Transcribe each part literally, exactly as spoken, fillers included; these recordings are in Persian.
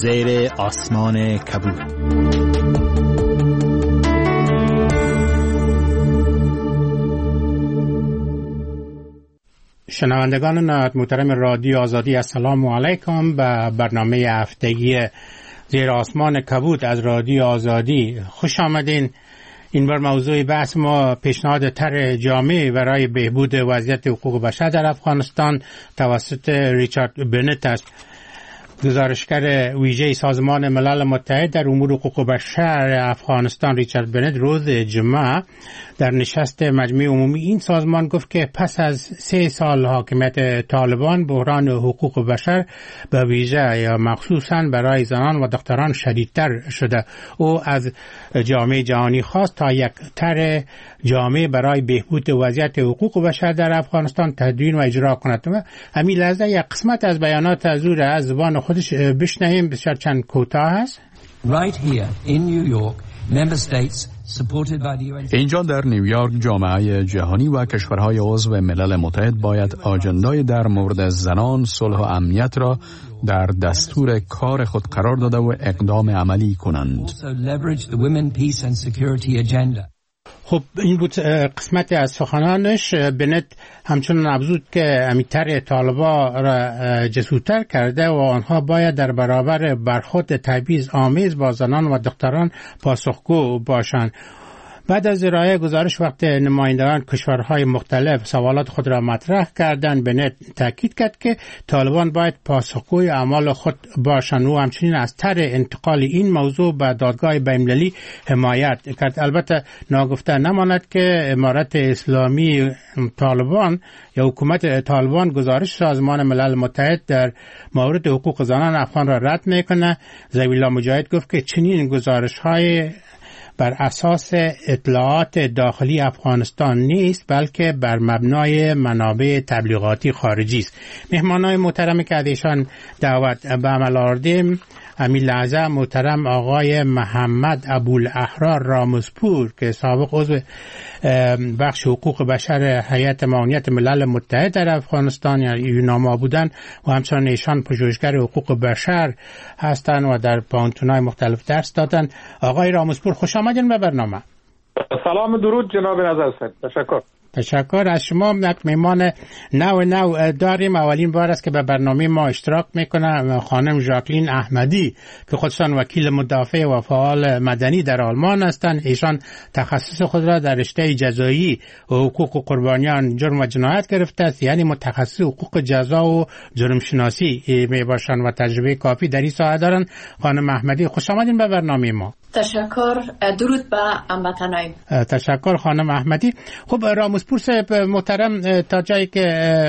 زیر آسمان کبود. شنوندگان نهایت محترم رادیو آزادی، السلام علیکم. به برنامه هفتگی زیر آسمان کبود از رادیو آزادی خوش آمدین. این بار موضوع بحث ما پیشنهاد طرح جامع برای بهبود وضعیت حقوق بشر در افغانستان توسط ریچارد بنت است. گزارشگر ویژه سازمان ملل متحد در امور حقوق بشر افغانستان ریچارد بنت روز جمعه در نشست مجمع عمومی این سازمان گفت که پس از سه سال حاکمیت طالبان بحران حقوق بشر به ویژه یا مخصوصاً برای زنان و دختران شدیدتر شده. او از جامعه جهانی خواست تا یک طرح جامع برای بهبود وضعیت حقوق بشر در افغانستان تدوین و اجرا کند. همین لحظه یک قسمت از بیانات از او از زبان خودش بشنویم، بسیار چند کوتاه است. Right here in New York, member states supported by the U N. اینجا در نیویورک جامعه جهانی و کشورهای عضو ملل متحد باید آجندای در مورد زنان، صلح و امنیت را در دستور کار خود قرار داده و اقدام عملی کنند. Also leverage the women, peace and security agenda. خب این بود قسمت از سخنانش. بنت همچنان افزود که امیتر طالبا را جسورتر کرده و آنها باید در برابر برخورد تبعیض آمیز با زنان و دختران پاسخگو باشند. بعد از ارائه گزارش وقت نمایندگان کشورهای مختلف سوالات خود را مطرح کردند، بنت تاکید کرد که طالبان باید پاسخگوی اعمال خود باشند و همچنین از طرح انتقال این موضوع به دادگاه بین‌المللی حمایت کرد. البته ناگفته نماند که امارت اسلامی طالبان یا حکومت طالبان گزارش سازمان ملل متحد در مورد حقوق زنان افغان را رد میکنه. ذبیح الله مجاهد گفت که چنین گزارش‌های بر اساس اطلاعات داخلی افغانستان نیست، بلکه بر مبنای منابع تبلیغاتی خارجی است. مهمانان محترمی که ازشان دعوت به عمل آوردیم، همین لحظه محترم آقای محمد ابوالاحرار رامزپور که سابق عضو بخش حقوق بشر هیئت معاونیت ملل متحد در افغانستان یا یوناما بودن و همچنین ایشان پژوهشگر حقوق بشر هستند و در پانتون‌های مختلف درس دادن. آقای رامزپور خوش آمدین به برنامه. سلام درود جناب نظر صاحب. تشکر. تشکر از شما. یک مهمان نو نو داریم. اولین بار است که به برنامه ما اشتراک میکنه خانم ژاکلین احمدی که خودشان وکیل مدافع و فعال مدنی در آلمان هستند. ایشان تخصص خود را در رشته جزایی و حقوق قربانیان جرم و جنایت گرفته است، یعنی متخصص حقوق جزا و جرم شناسی می باشند و تجربه کافی در این ساحه دارند. خانم احمدی خوش آمدین به برنامه ما. تشکر. درود به هموطنان. تشکر خانم احمدی. خب رامزپور صاحب محترم، تا جایی که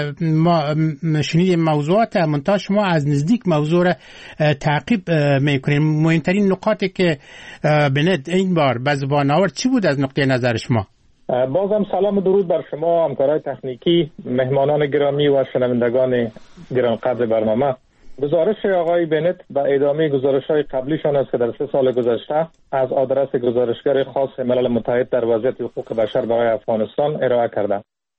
ما شنیدیم موضوعات منتها شما از نزدیک موضوع را تعقیب میکنیم. مهمترین نکاتی که بنت این بار به زبان آورد چی بود از نقطه نظر شما؟ بازم سلام و درود بر شما همکارای تکنیکی، مهمانان گرامی و شنوندگان گرانقدر برنامه. گزارش آقای بنت به ادامه گزارش‌های قبلیشان است که در سه سال گذشته از آدرس گزارشگر خاص ملل متحد در وضعیت حقوق بشر برای افغانستان ارائه کرده.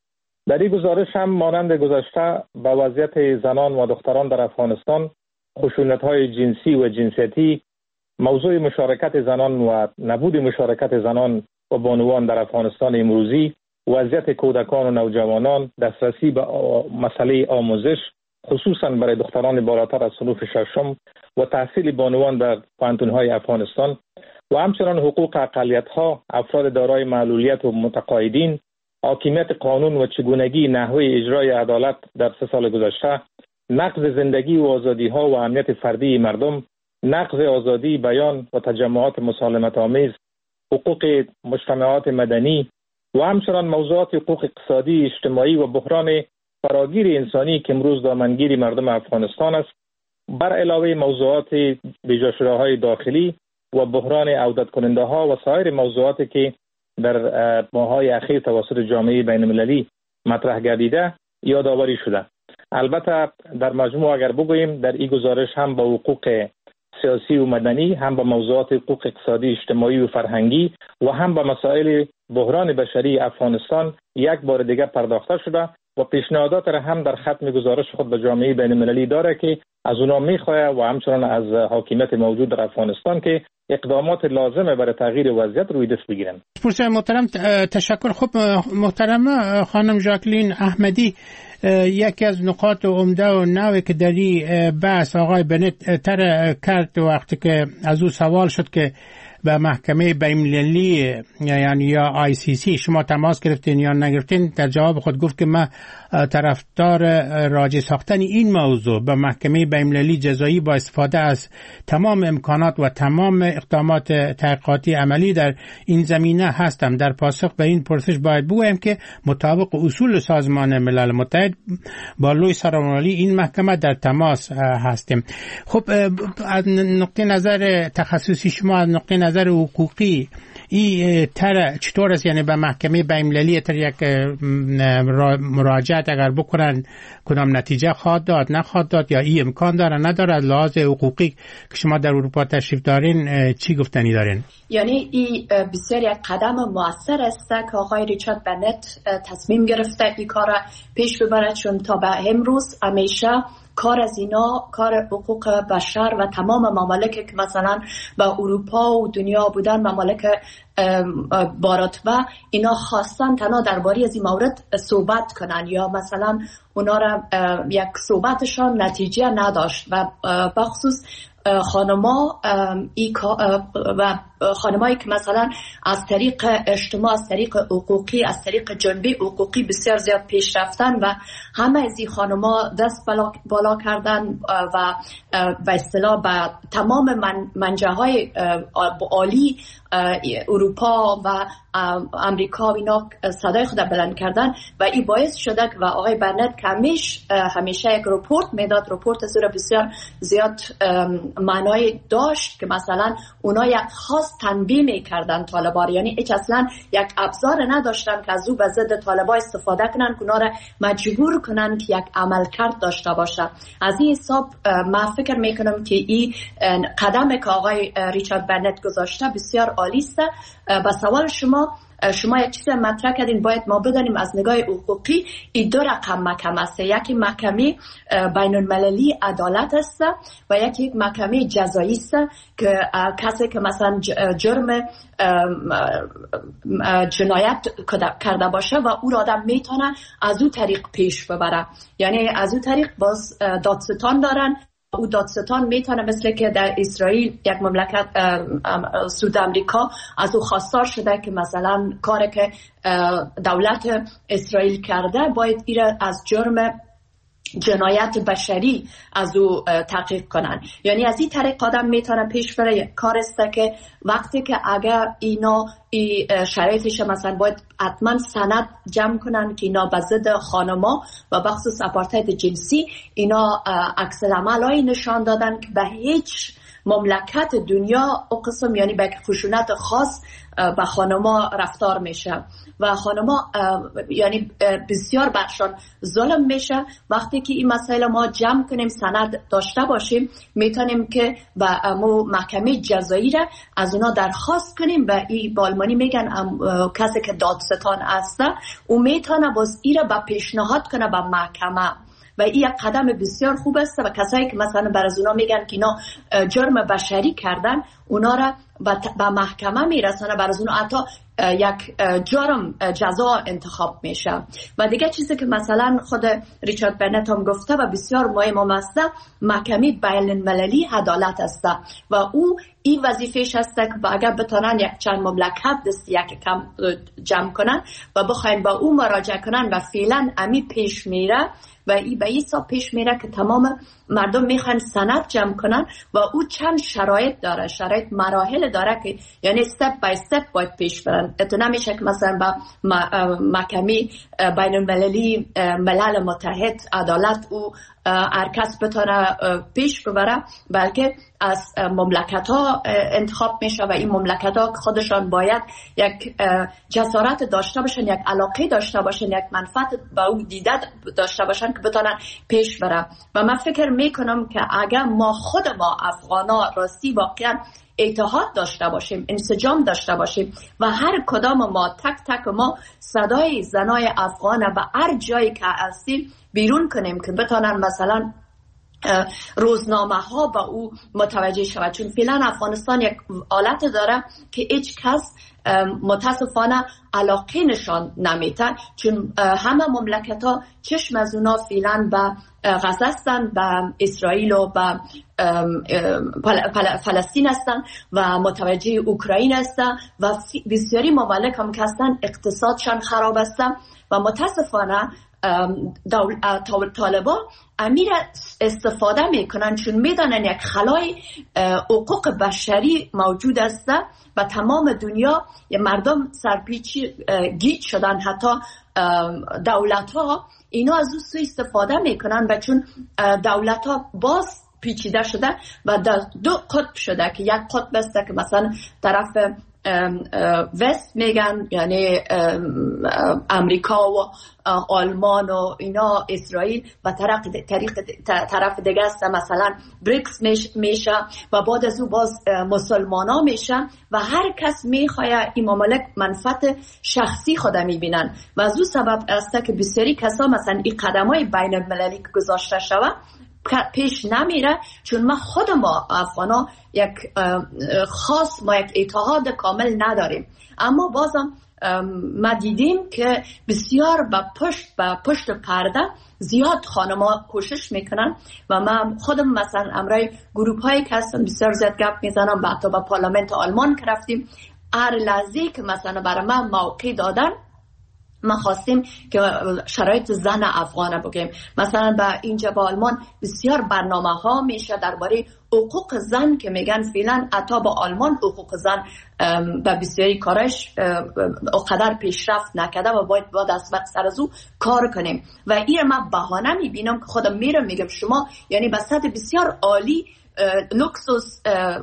در این گزارش هم مانند گذشته به وضعیت زنان و دختران در افغانستان، خشونت‌های جنسی و جنسیتی، موضوع مشارکت زنان و نبود مشارکت زنان و بانوان در افغانستان امروزی، وضعیت کودکان و نوجوانان، دسترسی به مسئله آموزش خصوصا برای دختران بالاتر از صنف ششم و تحصیل بانوان در پانتون‌های افغانستان و همچنین حقوق اقلیت‌ها، افراد دارای معلولیت و متقاعدین، حاکمیت قانون و چگونگی نحوه اجرای عدالت در سه سال گذشته، نقض زندگی و آزادی‌ها و امنیت فردی مردم، نقض آزادی بیان و تجمعات مسالمت آمیز، حقوق مجتمعات مدنی و همچنین موضوعات حقوق اقتصادی، اجتماعی و بحران فراگیر انسانی که امروز دامنگیر مردم افغانستان است، بر علاوه موضوعات بی‌جاشده‌های داخلی و بحران عودت کننده ها و سایر موضوعاتی که در ماه‌های اخیر توسط جامعه بین‌المللی مطرح گردیده یادآوری شده. البته در مجموع اگر بگوییم در این گزارش هم با حقوق سیاسی و مدنی، هم با موضوعات حقوق اقتصادی، اجتماعی و فرهنگی و هم با مسائل بحران بشری افغانستان یک بار دیگر پرداخته شده و پیشنهادات را هم در ختم گزارش خود به جامعه بین المللی داره که از اونا میخواه و همچنان از حاکمیت موجود در افغانستان که اقدامات لازمه برای تغییر وضعیت روی دست بگیرن. پرسه محترم تشکر. خب محترم خانم ژاکلین احمدی، یکی از نقاط عمده و نوی که در این بحث آقای بنت تر کرد وقتی که از او سوال شد که به محکمه بین‌المللی یعنی یا آی سی سی شما تماس گرفتین یا نگرفتین، در جواب خود گفت که من طرفدار راجع ساختن این موضوع به محکمه بین‌المللی جزایی با استفاده از تمام امکانات و تمام اقدامات تحقیقاتی عملی در این زمینه هستم. در پاسخ به این پرسش باید بگویم که مطابق اصول سازمان ملل متحد با لوی سرمالی این محکمه در تماس هستیم. خب از نقطه نظر تخصصی شما، از نقطه نظر حقوقی این تر چطور است؟ یعنی به محکمه بین‌المللی تر یک مراجعت اگر بکنن کدام نتیجه خواهد داد نخواهد داد، یا این امکان داره نداره؟ از لحاظ حقوقی که شما در اروپا تشریف دارین چی گفتنی دارین؟ یعنی این بسیار یک قدم موثر است که آقای ریچارد بنت تصمیم گرفته این کار پیش ببرد، چون تا به امروز همیشه کار از اینا کار حقوق بشر و تمام ممالک که مثلا با اروپا و دنیا بودن، ممالک باراتبه، اینا خواستن تنها درباره از این مورد صحبت کنن یا مثلا اونا را یک صحبتشان نتیجه نداشت و بخصوص خانما و خانمایی که مثلا از طریق اجتماع، از طریق حقوقی، از طریق جنبه حقوقی بسیار زیاد پیش رفتن و همه از این خانما دست بالا, بالا کردن و به اصطلاح به تمام من منجهای عالی اروپا و امریکا و اینا صدای خود بلند کردن و این باعث شده و آقای برنت که همیش همیشه یک رپورت میداد، رپورت از او بسیار زیاد معنای داشت که مثلا اونا یک خاص تنبیه میکردن طالبان، یعنی هیچ اصلا یک ابزار نداشتن که از او به ضد طالبان استفاده کنن که اونا را مجبور کنن که یک عملکرد داشته باشه. از این حساب من فکر میکنم که این قدم که آقای ریچارد برنت گذاشته بسیار عالی است. با سوال شما شما یک چیز مطرح کردین، باید ما بدانیم از نگاه حقوقی این دو رقم محکمه است، یکی محکمه بین المللی عدالت است و یکی یک محکمه جزایی است که کسی که مثلا جرم جنایت کرده باشه و او را آدم میتونه از او طریق پیش ببره، یعنی از او طریق باز دادستان دارن. او دادستان میتونه مثل که در اسرائیل یک مملکت سود امریکا از او خواستار شده که مثلا کاری که دولت اسرائیل کرده باید ایره از جرم جنایت بشری از او تحقیق کنن، یعنی از این طریق آدم میتونه پیش بره. کار است که وقتی که اگر اینا ای شرایطش مثلا باید حتما سند جمع کنن که اینا به ضد خانما و بخصوص آپارتاید جنسی اینا عکس العملایی نشان دادن که به هیچ مملکت دنیا او قسم یعنی به خشونت خاص به خانما رفتار میشه و خانما یعنی بسیار برشان ظلم میشه. وقتی که این مسائل ما جمع کنیم سند داشته باشیم میتونیم که و مو محکمه جزایی را از اونا درخواست کنیم و این با آلمانی میگن کسی که دادستان است او میتونه باز ای را به پیشنهاد کنه به محکمه و این یک قدم بسیار خوب است و کسایی که مثلا بر از اونا میگن که اینا جرم بشری کردن اونا را به محکمه میرسانه، بر از اونا حتی یک جرم جزا انتخاب میشه. و دیگه چیزی که مثلا خود ریچارد برنت هم گفته و بسیار مهم است محکمه بین المللی عدالت است و او این وظیفه‌اش است که اگر بتونن یک چند مملکت دست یک کم جمع کنن و بخواین با او مراجعه کنن و فعلا امی پیش میره و ای به ایسا پیش میره که تمام مردم میخوان سند جمع کنن و او چند شرایط داره، شرایط مراحل داره که یعنی استپ بای استپ باید پیش برن. اتو نمیشه که مثلا با محکمه بین المللی ملل متحد عدالت او هر کس بتونه پیش ببره، بلکه از مملکت ها انتخاب میشه و این مملکت ها خودشان باید یک جسارت داشته باشن، یک علاقه داشته باشن، یک منفعت با او دیده داشته باشن که بتونن پیش بره. و من فکر میکنم که اگر ما خود ما افغانا راستی واقعا اتحاد داشته باشیم، انسجام داشته باشیم و هر کدام ما تک تک ما صدای زنای افغان به هر جایی که هستیم بیرون کنیم که بتونن مثلا روزنامه ها با او متوجه شود. چون فعلا افغانستان یک حالت داره که هیچ کس متاسفانه علاقه نشان نمیده، چون همه مملکت ها چشم از اونا فعلا به غزه هستن، به اسرائیل و به فلسطین هستن و متوجه اوکراین هستن و بسیاری مملک هم که هستن اقتصادشان خراب هستن و متاسفانه طالبان امیر استفاده میکنن، چون میدانن یک خلای حقوق بشری موجود است و تمام دنیا مردم سرپیچی گیج شدن، حتی دولت ها اینا از او سوء استفاده میکنن و چون دولت ها باز پیچیده شده و در دو قطب شده که یک قطب است که مثلا طرف وست میگن یعنی امریکا و آلمان و اینا اسرائیل و طرف طرف دیگه است مثلا بریکس میشه و بعد از او باز مسلمان ها میشه و هر کس میخواد این مملک منفعت شخصی خود میبینن و از او سبب است که بسیاری کسا مثلا این قدم های بین المللی که گذاشته شود پیش نمیره، چون ما خود ما افغانا یک خاص ما یک اتحاد کامل نداریم. اما بازم ما دیدیم که بسیار با پشت با پشت پرده زیاد خانم‌ها کوشش میکنن و من خودم مثلا امرای گروپ هایی که هستم بسیار زیاد گپ میزنم و حتی با پارلمنت آلمان که رفتیم هر لحظه که مثلا برای من موقع دادن ما خواستیم که شرایط زن افغانه بگیم. مثلا با اینجا با آلمان بسیار برنامه ها میشه درباره حقوق زن که میگن فعلا حتی با آلمان حقوق زن به بسیاری کارش اقدر پیشرفت نکده و باید با دست سر از او کار کنیم و این من بهانه میبینم که خودم میرم میگم شما یعنی به سطح بسیار عالی لوکسوس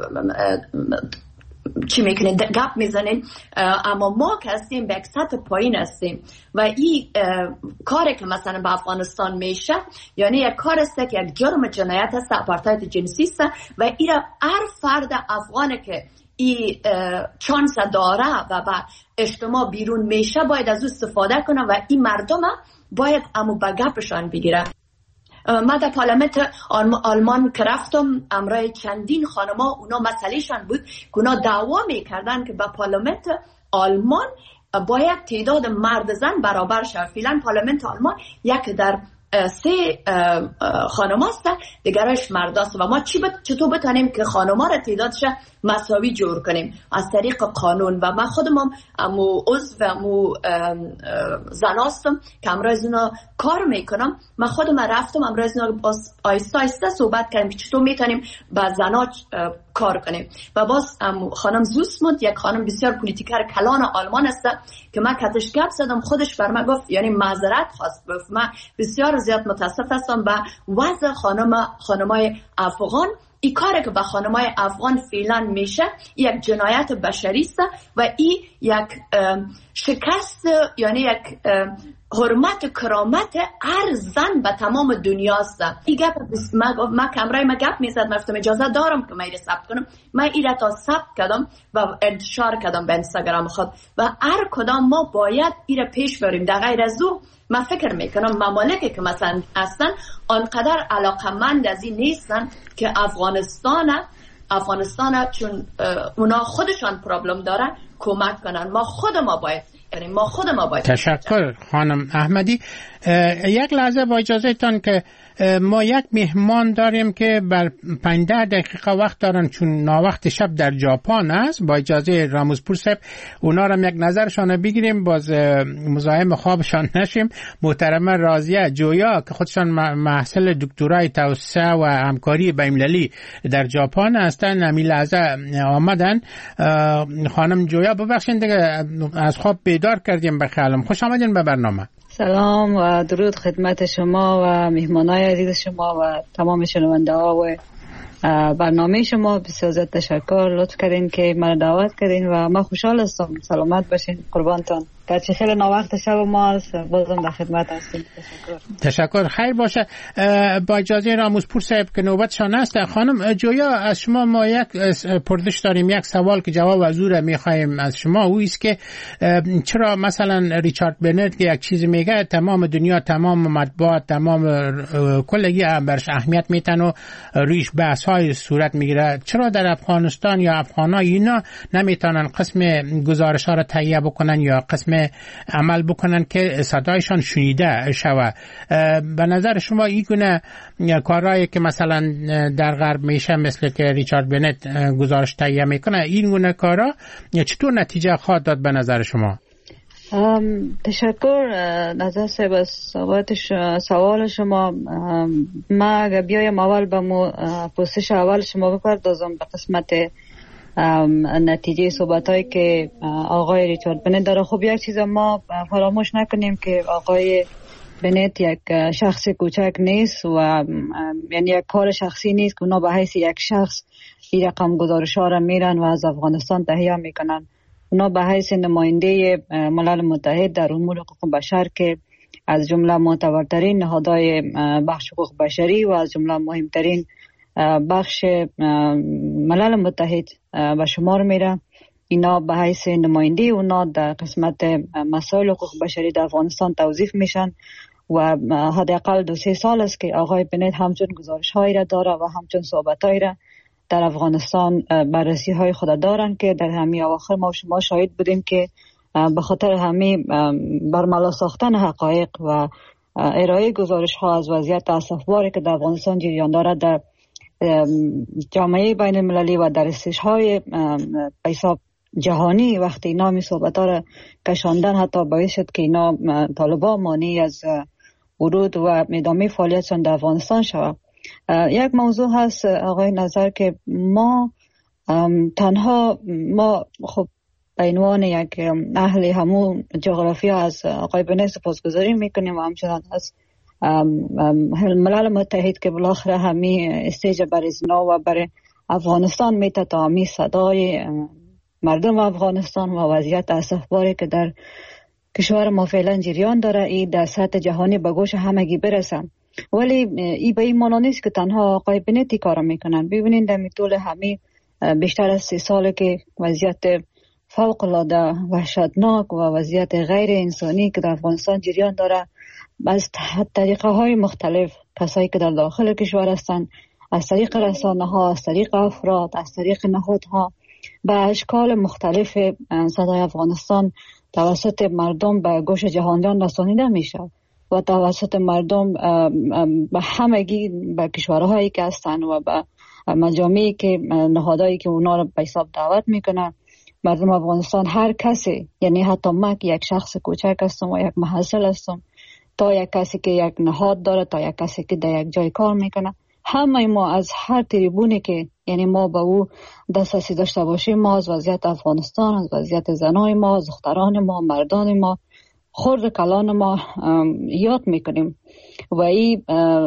چی میکنین گپ میزنین، اما ما که هستیم به یک سطح پایین هستیم و این کاری که مثلا به افغانستان میشه یعنی یک کار است که یک جرم جنایت است، آپارتاید جنسی است و این هر فرد افغانه که این چانس داره و به اجتماع بیرون میشه باید از او استفاده کنه و این مردم باید امو به گپشان بگیره. من در پارلمنت آلمان که رفتم امرای چندین خانما اونا مسئلهشان بود که اونا دعوا میکردن که با پارلمنت آلمان باید تعداد مرد زن برابر شد. فعلا پارلمنت آلمان یک در سه خانم هست دیگرش مرد است و ما چی بت... چطور بتانیم که خانم ها را تعدادش مساوی جور کنیم از طریق قانون و من خودم هم امو عضو امو زن هستم که امروز اونا کار میکنم. من خودم رفتم امروز اونا آیسته آیسته صحبت کردیم که چطور میتونیم با زنها کار کنیم و باز خانم زوسموند یک خانم بسیار پولیتیکر کلان آلمان است که من کتش گپ زدم خودش بر من گفت یعنی معذرت خواست گفت من بسیار زیاد متاسف هستم به وضع خانم خانمای افغان. این کاری که به خانمای افغان فعلا میشه یک جنایت بشری است و این یک شکست یعنی یک حرمت کرامت هر زن به تمام دنیا است. این گپ ما ما کمرای ما گپ میزد مفتم اجازه دارم که من ثبت کنم، من این را تا ثبت کردم و انتشار کردم به اینستاگرام خود و هر کدام ما باید این را پیش بریم. در غیر از او من فکر میکنم ممالکی که مثلا هستن آنقدر علاقمند از این نیستن که افغانستان افغانستان چون اونا خودشان پرابلم دارن کمک کنن. ما خود ما باید یعنی ما خود ما باید. تشکر خانم احمدی. یک لحظه با اجازهتان که ما یک مهمان داریم که بر پنجاه دقیقه وقت دارن چون ناوقت شب در ژاپن است. با اجازه راموزپور صاحب اونا را یک نظرشان بگیریم باز مزاحم خوابشان نشیم. محترمه راضیه جویا که خودشان محصل دکترای توسعه و همکاری بین‌المللی در ژاپن هستن همین لحظه آمدن. خانم جویا ببخشید دیگه از خواب بیدار کردیم بخیالم. خوش آمدین به برنامه. سلام و درود خدمت شما و مهمانای عزیز شما و تمام شنونده ها و برنامه شما. بسیار تشکر، لطف کردین که من دعوت کردین و من خوشحال هستم. سلامت باشین، قربانتان. که خیلی ناوقت شب ما است، بازم در خدمت هستیم. تشکر. تشکر. خیر باشه. با اجازه راموزپور صاحب که نوبتشان است، خانم جویا از شما ما یک پرسش داریم، یک سوال که جواب از او را میخوایم از شما. او است که چرا مثلا ریچارد بنت که یک چیز میگه تمام دنیا، تمام مطبوعات، تمام کلگی برش اهمیت میتن و ریش بحث های صورت میگیره، چرا در افغانستان یا افغانای اینا نمیتونن قسم گزارش ها را تهیه بکنن یا قسم عمل بکنن که صدایشان شنیده شود؟ به نظر شما این گونه کارهایی که مثلا در غرب میشه مثل که ریچارد بنت گزارش تهیه میکنه، این گونه کارها چطور نتیجه خواهد داد به نظر شما؟ تشکر نظر صاحب از سوال شما. ما اگر بیایم اول به مو پرسش اول شما بپردازم به قسمت نتیجه صحبت هایی که آقای ریچارد بنت داره. خب یک چیز ما فراموش نکنیم که آقای بنت یک شخص کوچک نیست و یعنی یک کار شخصی نیست که اونا به حیث یک شخص این رقم گزارش ها را میرن و از افغانستان تهیه میکنن. اونا به حیث نماینده ملل متحد در امور حقوق بشر که از جمله معتبرترین نهادهای بخش حقوق بشری و از جمله مهمترین بخش ملل متحد به شمار میره، اینا به حیث نماینده اونا در قسمت مسائل حقوق بشری در افغانستان توظیف میشن و حداقل دو سه سال است که آقای بنت همچون گزارش هایی را داره و همچون صحبت هایی را در افغانستان بررسی های خود دارن که در همین اواخر ما شما شاهد بودیم که به خاطر همین برملا ساختن حقایق و ارائه گزارش ها از وضعیت اسفباری که در افغانستان جریان دارد در جامعه بین المللی و در استش های حساب جهانی وقتی اینا می صحبت ها را کشاندن حتی باعث شد که اینا طالبان مانع از ورود و ادامه فعالیتشان در افغانستان شود. یک موضوع هست آقای نظر که ما تنها ما خب به عنوان یک اهل همون جغرافیا از آقای بنت سپاسگزاری میکنیم و همچنان از ملل متحد که بالاخره همین استیج برای زنا و برای افغانستان میته تا همین صدای مردم افغانستان و وضعیت اسفباری که در کشور ما فعلا جریان داره این در سطح جهانی به گوش همگی برسه. ولی این به این معنا نیست که تنها آقای بنت کار میکنن. ببینید در طول همین بیشتر از سی ساله که وضعیت فوق العاده وحشتناک و وضعیت غیر انسانی که در افغانستان جریان داره، از طریقه های مختلف کسایی که در داخل کشور هستند، از طریق رسانه ها، از طریق افراد، از طریق نهادها به اشکال مختلف صدای افغانستان توسط مردم به گوش جهانیان رسانیده میشه و توسط مردم به همگی به کشورهایی که هستند و به مجامعی که نهادهایی که اونا رو به حساب دعوت میکنن مردم افغانستان، هر کسی، یعنی حتی من که یک شخص کوچک هستم و یک محصل هستم تا یک کسی که یک نهاد داره تا یک کسی که در یک جای کار میکنه، همه ما از هر تریبونی که یعنی ما به او دسترسی داشته باشیم، ما از وضعیت افغانستان، از وضعیت زنای ما، از دختران ما، مردان ما، خرد کلان ما یاد میکنیم و این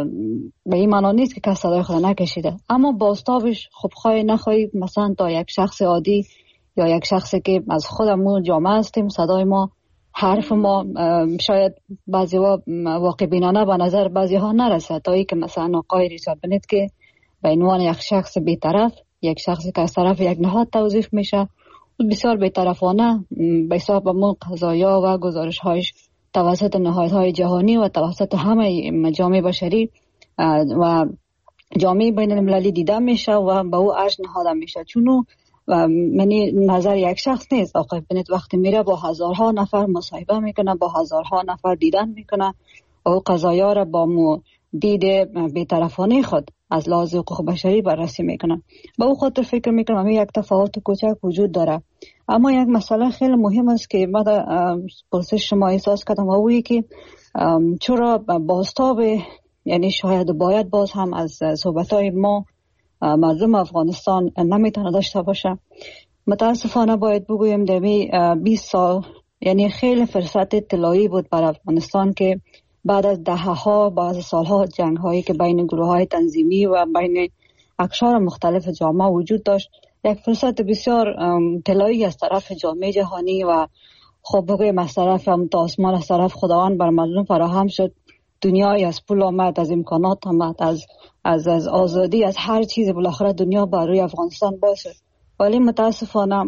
به این معنا نیست که کس صدای خود نکشیده، اما باستابش خب خواهی نخواهی مثلا تا یک شخص عادی یا یک شخصی که از خودمون جامعه هستیم صدای ما، حرف ما شاید بعضی واقع بینانه به نظر بعضی ها نرسه تا ای که مثلا آقای ریچارد بنت که به عنوان یک شخص بی‌طرف، یک شخصی که از طرف یک نهاد توظیف میشه، بسیار بی‌طرفانه به حساب مون قضایا و گزارش هایش توسط نهادهای جهانی و توسط همه مجامع بشری و جامعه بین المللی دیده میشه و به او ارج نهاده میشه. چون منی نظر یک شخص نیست. آقای بنت وقتی میره با هزارها نفر مصاحبه میکنه، با هزارها نفر دیدن میکنه و او قضایا را با مو دید بی‌طرفانه خود از لحاظ حقوق بشری بررسی میکنه. با او خاطر فکر میکنم یک تفاوت کوچک وجود داره، اما یک مسئله خیلی مهم است که من در پرسش شما احساس کردم و اویی که چرا بازتاب، یعنی شاید باید باز هم از صحبتهای ما مردم افغانستان نمیتونه داشته باشه. متاسفانه باید بگویم در بیست سال یعنی خیلی فرصت طلایی بود بر افغانستان که بعد از دهه ها بعد از سالها جنگ هایی که بین گروه های تنظیمی و بین اقشار مختلف جامعه وجود داشت، یک فرصت بسیار طلایی از طرف جامعه جهانی و خب بگویم از طرف هم تا آسمان از طرف خداوند بر مردم فراهم شد، دنیای از پول آمد، از امکانات آمد، از از از آزادی، از هر چیز، بالاخره دنیا بر روی افغانستان باشه. ولی متاسفانه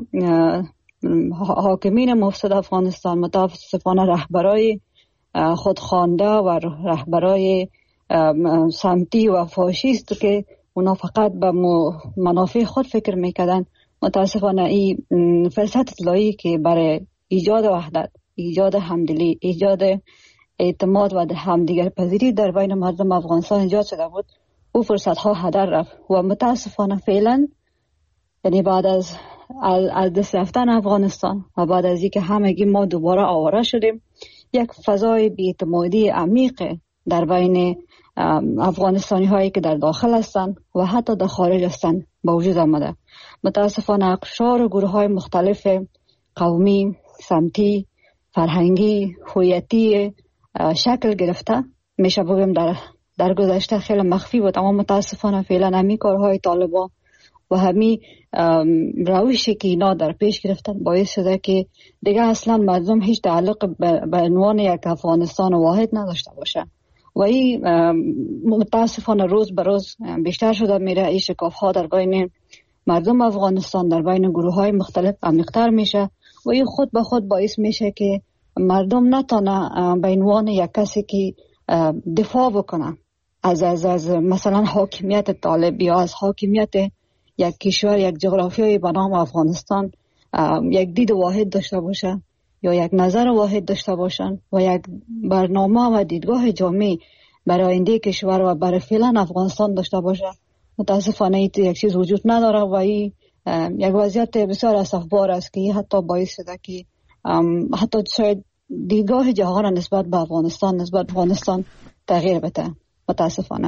حاکمین مفسد افغانستان، متاسفانه رهبرای خودخوانده و رهبرای سمتی و فاشیست که اونا فقط به منافع خود فکر میکردن، متاسفانه این فرصت اطلاعی که برای ایجاد وحدت، ایجاد همدلی، ایجاد اعتماد و همدیگر پذیری در بین مردم افغانستان ایجاد شده بود، او فرصت ها هدر رفت و متاسفانه فعلا، یعنی بعد از از دست رفتن افغانستان و بعد از اینکه همگی ما دوباره آواره شدیم، یک فضای بی‌اعتمادی عمیق در بین افغانستانی هایی که در داخل هستند و حتی در خارج هستند به وجود آمده. متاسفانه اقشار و گروه های مختلف قومی، سمتی، فرهنگی، هویتی شکل گرفته. میشه بگم در در گذشته خیلی مخفی بود، اما متاسفانه فعلا همین کارهای طالبان و همین روشی که اینا در پیش گرفتن باعث شده که دیگه اصلا مردم هیچ تعلق به عنوان یک افغانستان واحد نداشته باشه و این متاسفانه روز به روز بیشتر شده میره. این شکاف ها در بین مردم افغانستان، در بین گروه های مختلف عمیق‌تر میشه و این خود به خود باعث میشه که مردم نتونه به عنوان یک کسی که دفاع بکنه از از از مثلا حاکمیت طالب یا از حاکمیت یک کشور، یک جغرافیای به نام افغانستان یک دید واحد داشته باشه یا یک نظر واحد داشته باشن و یک برنامه و دیدگاه جامع برای آینده کشور و برای فعلا افغانستان داشته باشه. متاسفانه این یک چیز وجود نداره و این یک وضعیت بسیار اسفبار است که حتی باعث شده که حتی شاید دیدگاه جهان نسبت به افغانستان نسبت به افغانستان تغییر بده، متاسفانه.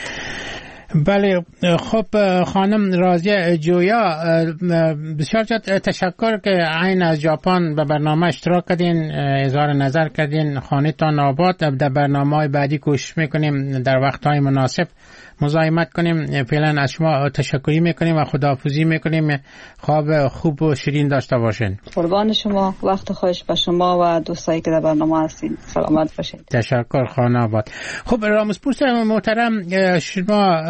بله، خب خانم راضیه جویا، بسیار تشکر که عین از ژاپن به برنامه اشتراک کردین، اظهار نظر کردین. خانه تان آباد. در برنامه‌های بعدی کوشش میکنیم در وقت‌های مناسب مزاحمت کنیم. فعلا از شما تشکری میکنیم و خداحافظی میکنیم. خواب خوب و شیرین داشته باشین. قربان شما، وقت خوش به شما و دوستایی که در برنامه هستین. سلامت باشین. تشکر خانه آباد. خب رامسپوس محترم، شما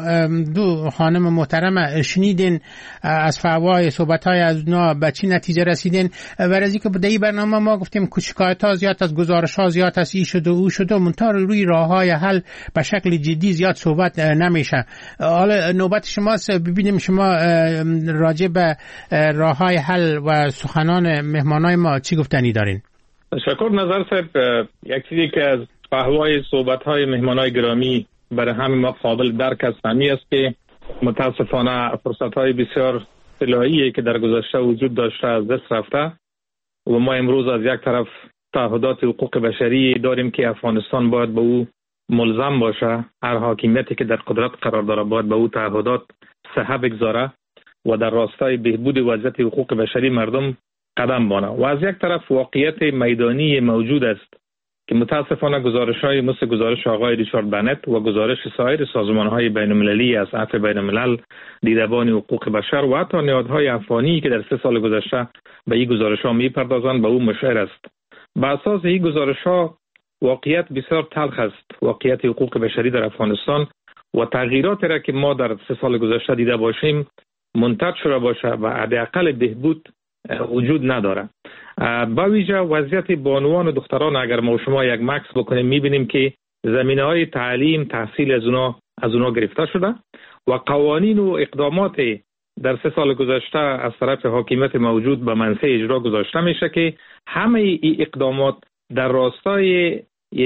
دو خانم محترم شنیدین از فوای صحبت‌های از اونا به چی نتیجه رسیدین؟ ورزی که در این برنامه ما گفتیم شکایت‌ها زیاد از گزارش‌ها زیاد از این شده و او شده، منتها روی راه‌های حل به شکل جدی زیاد صحبت نمیشه. حالا نوبت شماست، ببینیم شما راجع به راه‌های حل و سخنان مهمانای ما چی گفتنی دارین؟ تشکر نظر صاحب. یک چیزی که از فوای صحبت‌های مهمانای گرامی برای همه ما قابل درک است همی است که متاسفانه فرصت‌های بسیار طلایی که در گذشته وجود داشته از دست رفته و ما امروز از یک طرف تعهدات حقوق بشری داریم که افغانستان باید به او ملزم باشه، هر حاکمیتی که در قدرت قرار داره باید به او تعهدات صحه بگذاره و در راستای بهبود وضعیت حقوق بشری مردم قدم بانه. و از یک طرف واقعیت میدانی موجود است که متاسفانه گزارش‌های مثل گزارش آقای ریچارد بنت و گزارش سایر سازمان‌های بین‌المللی از عفو بین‌الملل، دیدبان حقوق بشر و حتی نهادهای افغانی که در سه سال گذشته به این گزارش‌ها می‌پردازند به او مشعر است. به اساس این گزارش‌ها واقعیت بسیار تلخ است، واقعیت حقوق بشری در افغانستان و تغییراتی را که ما در سه سال گذشته دیده باشیم منتج شده باشه و حداقل بهبود وجود نداره. با ویژه وضعیت بانوان و دختران اگر ما شما یک مکس بکنیم میبینیم که زمینه‌های تعلیم، تحصیل از اونا از اونا گرفته شده و قوانین و اقدامات در سه سال گذشته از طرف حاکمیت موجود به منصه اجرا گذاشته میشه که همه این اقدامات در راستای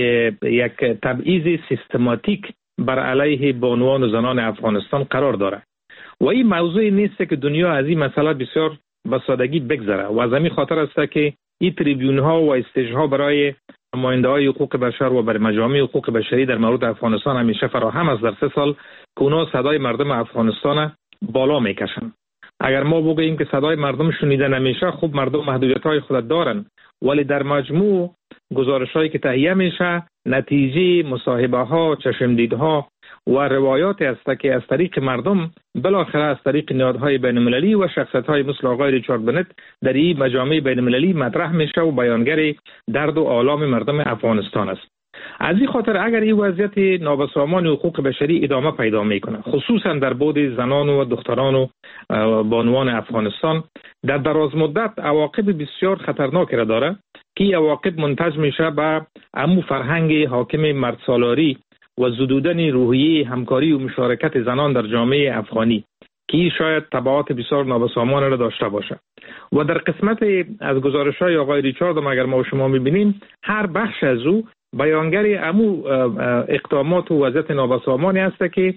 یک تبعیض سیستماتیک بر علیه بانوان و زنان افغانستان قرار داره و این موضوع نیست که دنیا از این مسئله بسیار به سادگی بگذره و از همین خاطر است که این تریبیون ها و استیج ها برای نماینده های حقوق بشر و برای مجامع حقوق بشری در مورد افغانستان همیشه فراهم است در سه سال که اونا صدای مردم افغانستان بالا میکشن. اگر ما بگوییم که صدای مردم شنیده نمیشه، خب مردم محدودیت های خود دارن، ولی در مجموع گزارش هایی که تهیه میشه، نتیجه مصاحبه ها، چشمدیدها و روایات است که از طریق مردم بالاخره از طریق نهادهای بین‌المللی و شخصیت‌های مثل آقای ریچارد بنت در این مجامع بین‌المللی مطرح میشه و بیانگر درد و آلام مردم افغانستان است. از این خاطر اگر این وضعیت نابسامان حقوق بشری ادامه پیدا میکنه، خصوصا در بعد زنان و دختران و بانوان افغانستان، در دراز مدت عواقب بسیار خطرناکی را داره که عواقب منتج میشه به امو فرهنگ حاکم مردسالاری و زدودن روحیه همکاری و مشارکت زنان در جامعه افغانی که شاید تبعات بسیار نابسامان را داشته باشه. و در قسمت از گزارش‌های آقای ریچارد اگر ما شما می‌بینیم، هر بخش از او بیانگر امو اقدامات و وضعیت نابسامانی است که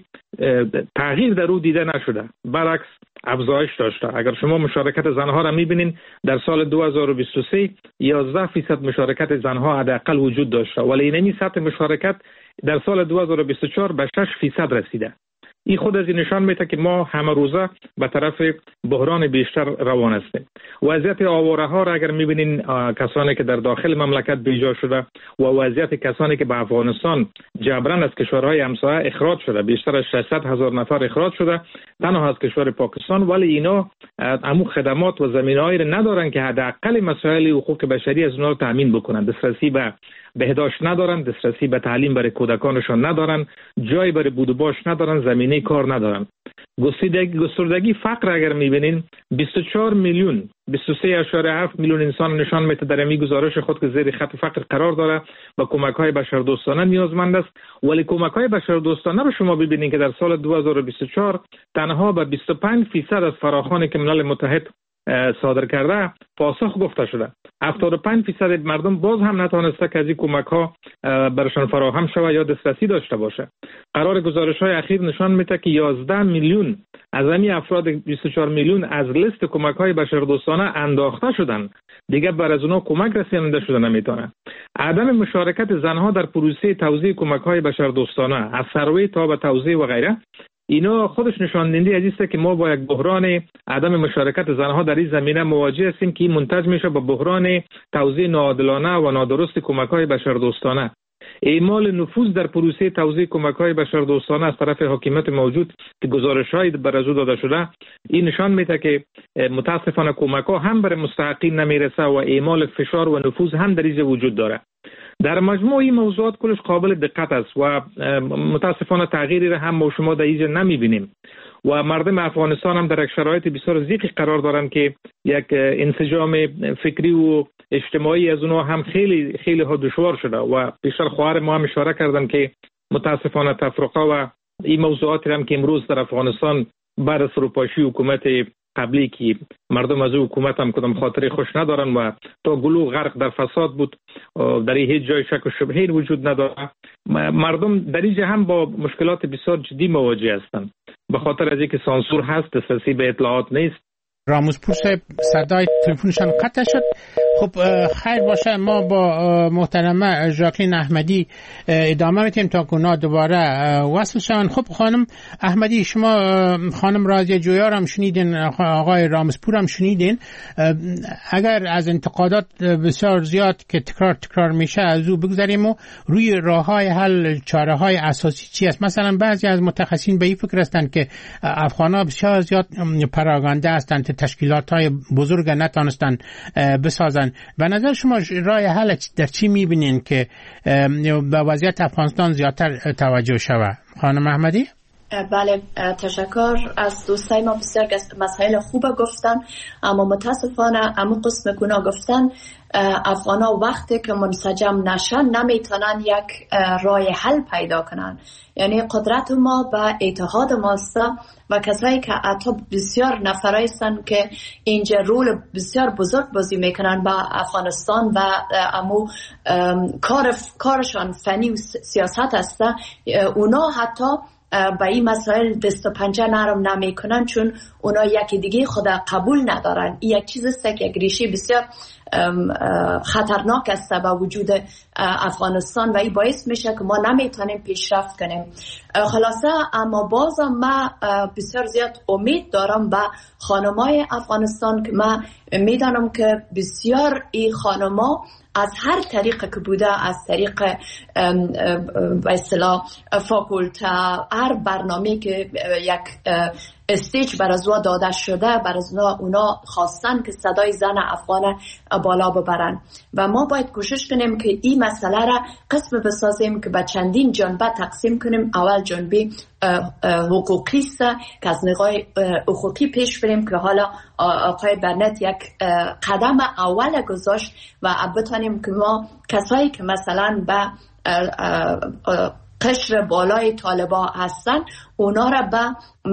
تغییر در او دیده نشده، برعکس افزایش داشته. اگر شما مشارکت زنها را می‌بینید، در سال دو هزار و بیست و سه یازده فیصد مشارکت زنها حداقل وجود داشته، ولی این سطح مشارکت در سال دو هزار و بیست و چهار به شش فیصد رسیده. این خود از این نشان میده که ما همه روزه به طرف بحران بیشتر روان هستیم. وضعیت آواره ها را اگر میبینین، کسانی که در داخل مملکت بیجا شده و وضعیت کسانی که به افغانستان جبران از کشورهای همسایه اخراج شده، بیشتر از ششصد هزار نفر اخراج شده تنها از کشور پاکستان، ولی اینا امو خدمات و زمینه‌ای را ندارن که حداقل مسائل حقوق بشری از اونها رو تامین بکنن. دسترسی به بهداشت ندارن، دسترسی به تعلیم برای کودکانشان ندارن، جای برای بود و باش ندارن، زمینه کار ندارن. گستردگی گستردگی فقر اگر میبینین، بیست و چهار میلیون بیست و سه اشاره هفت میلیون انسان نشان میده در این گزارش خود که زیر خط فقر قرار داره و کمک‌های بشردوستانه نیازمند است. ولی کمک‌های بشردوستانه رو شما ببینید که در سال دو هزار و بیست و چهار تنها به بیست و پنج فیصد از فراخوانی که ملل متحد صادر کرده پاسخ گفته شده. هفتاد و پنج فیصد مردم باز هم نتونسته که از این کمک‌ها برشان فراهم شود یا دسترسی داشته باشه. قرار گزارش‌های اخیر نشان میده که یازده میلیون از همین افراد بیست و چهار میلیون از لیست کمک‌های بشردوستانه انداخته شدن، دیگه بر از اونها کمک رسانده شده نمیتونه. عدم مشارکت زنها در پروسه توزیع کمک‌های بشردوستانه از سروی تا به توزیع و غیره، اینا خودش نشان دهنده از است که ما با یک بحران عدم مشارکت زنها در این زمینه مواجه هستیم که منتج میشه به بحران توزیع ناعادلانه و نادرست کمک‌های بشردوستانه. اعمال نفوذ در پروسه توزیع کمک‌های بشردوستانه از طرف حکومت موجود که گزارش‌های بر از او داده شده، این نشان میده که متاسفانه کمک‌ها هم بر مستحقین نمیرسه و اعمال فشار و نفوذ هم در اینجا وجود داره. در مجموع این موضوعات کلش قابل دقت است و متاسفانه تغییری را هم ما شما در اینجا نمی‌بینیم و مردم افغانستان هم در یک شرایط بسیار ضیقی قرار دارن که یک انسجام فکری و اجتماعی از اونها هم خیلی خیلی ها دشوار شده و بیشتر خواهر ما هم اشاره کردن که متاسفانه تفرقه و این موضوعاتی هم که امروز در افغانستان بعد از فروپاشی حکومت قبلی که مردم از حکومت هم کدام خاطری خوش ندارن و تا گلو غرق در فساد بود، در این هیچ جای شک و شبهه وجود نداره. مردم در اینجا هم با مشکلات بسیار جدی مواجه هستند به خاطر از اینکه سانسور هست، دسترسی به اطلاعات نیست. راموزپور صاحب صدای تلفنشان قطع شد. خب خیر باشه، ما با محترمه ژاکلین احمدی ادامه میتیم تا اونا دوباره وصل شون. خب خانم احمدی، شما خانم راضیه جویا هم شنیدین، آقای راموزپور هم شنیدین. اگر از انتقادات بسیار زیاد که تکرار تکرار میشه از او بگذاریم و روی راههای حل، چاره های اساسی چی است؟ مثلا بعضی از متخصصین به این فکر هستند که افغان‌ها بسیار زیاد پراگنده هستند، تشکیلات های بزرگ نتانستن بسازن. به نظر شما راه حل در چی میبینین که به وضعیت افغانستان زیادتر توجه شود؟ خانم احمدی؟ بله، تشکر از دوستای ما، بسیار مسائل خوبه گفتن، اما متاسفانه اما قسم گناه گفتن افغانا وقتی که منسجم نشن نمیتونن یک راه حل پیدا کنن. یعنی قدرت ما به اتحاد ماست و کسایی که حتی بسیار نفرایی هستند که اینجا رول بسیار بزرگ بازی میکنن به افغانستان و امو کار کارشان فنی و سیاست است، اونا حتی با این مسائل دست و پنجه نرم نمی کنن چون اونا یکی دیگه خود قبول ندارن. این یک چیز است که یک ریشه بسیار خطرناک است به وجود افغانستان و این باعث میشه که ما نمیتونیم پیشرفت کنیم. خلاصه اما بازم من بسیار زیاد امید دارم به خانمای افغانستان که من میدانم که بسیار این خانما از هر طریق که بوده، از طریق به اصطلاح فاکولته، هر برنامه که یک استیج بر از داده شده، بر از اونا خواستن که صدای زن افغان بالا ببرن و ما باید کوشش کنیم که این مسئله را قسم بسازیم که به چندین جنبه تقسیم کنیم. اول جنبه حقوقی است که از نگاه حقوقی پیش بریم که حالا آقای برنت یک قدم اول گذاشت و بتانیم که ما کسایی که مثلا به قشر بالای طالبا هستن اونا را به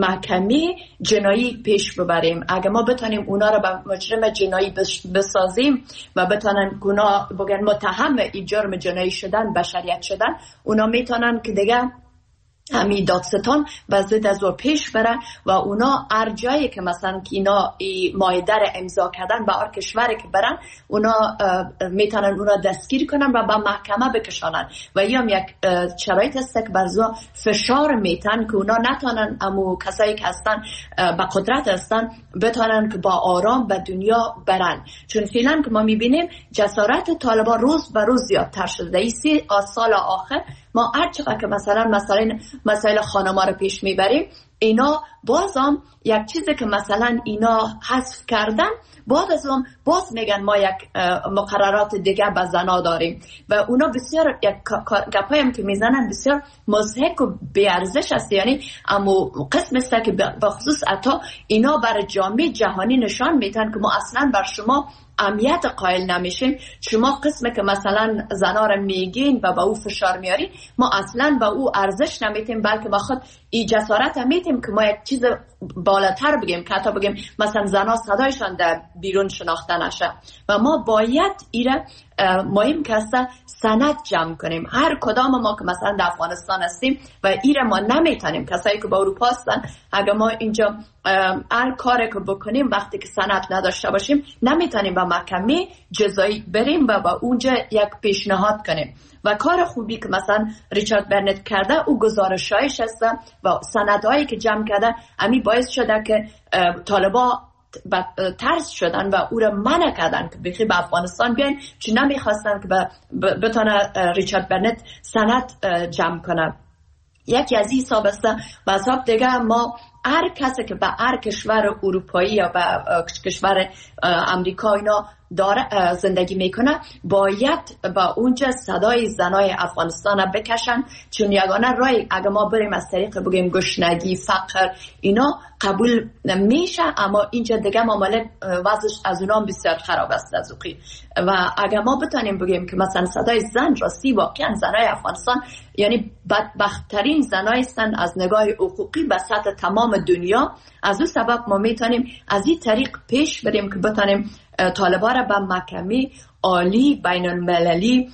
محکمه جنایی پیش ببریم. اگه ما بتانیم اونا را به مجرم جنایی بسازیم و بتانن اونا بگن متهم ای جرم جنایی شدن، بشریت شدن، اونا میتونن که دیگه همین دادستان به ضد از او پیش برن و اونا هر جایی که مثلا که اینا مایده را امضا کردن به هر کشوری که برن، اونا میتونن اونا دستگیر کنن و به محکمه بکشانن و یا یک شرایط است که برزا فشار میتن که اونا نتونن امو کسایی که هستن به قدرت هستن بتونن که با آرام به دنیا برن. چون فعلا که ما میبینیم جسارت طالبان روز به روز زیادتر شده. این سی سال آخر ما هر چقدر که مثلا مسائل مسائل خانما رو پیش میبریم، اینا بازم یک چیزی که مثلا اینا حذف کردن، بعد از اون باز میگن ما یک مقررات دیگه به زنا داریم و اونا بسیار یک گپایم که میزنن بسیار مضحک و بیارزش است. یعنی اما قسم است که به خصوص حتی اینا بر جامعه جهانی نشان میدن که ما اصلا بر شما اهمیت قائل نمیشیم. شما قسمه که مثلا زنا رو میگین و با او فشار میارین، ما اصلا با او ارزش نمیتیم، بلکه ما خود ای جسارت هم میتیم که ما یک چیز بالاتر بگیم که حتی بگیم مثلا زنا صدایشان در بیرون شناخته نشه. و ما باید ایره مهم که سند جمع کنیم. هر کدام ما که مثلا در افغانستان هستیم و ایره ما نمیتونیم، کسایی که با اروپا هستن، اگر ما اینجا هر کاری که بکنیم وقتی که سند نداشته باشیم نمیتونیم به محکمه جزایی بریم و با اونجا یک پیشنهاد کنیم. و کار خوبی که مثلا ریچارد برنت کرده او گزارشایش هست و سندهایی که جمع کرده امی باعث شده که طالبا ترس شدن و او را منع کردن که بخی به افغانستان بیاین، چون نمیخواستن که بتونه ریچارد برنت سند جمع کنه. یکی از این حساب است و حساب دیگه ما هر کسی که به هر کشور اروپایی یا به کشور امریکا اینا داره زندگی میکنه باید با اونجا صدای زنای افغانستان بکشن، چون یگانه رای اگه ما بریم از طریق بگیم گشنگی، فقر، اینا قبول نمیشه. اما اینجا دیگه معامله وضعش از اونام بسیار خراب است از اوقی. و اگه ما بتونیم بگیم که مثلا صدای زن راستی واقعا زنای افغانستان یعنی بدبختترین زنای هستن از نگاه حقوقی به سطح تمام دنیا، از اون سبب ما میتونیم از این طریق پیش بریم که بتونیم طالبان را به محکمه عالی بین المللی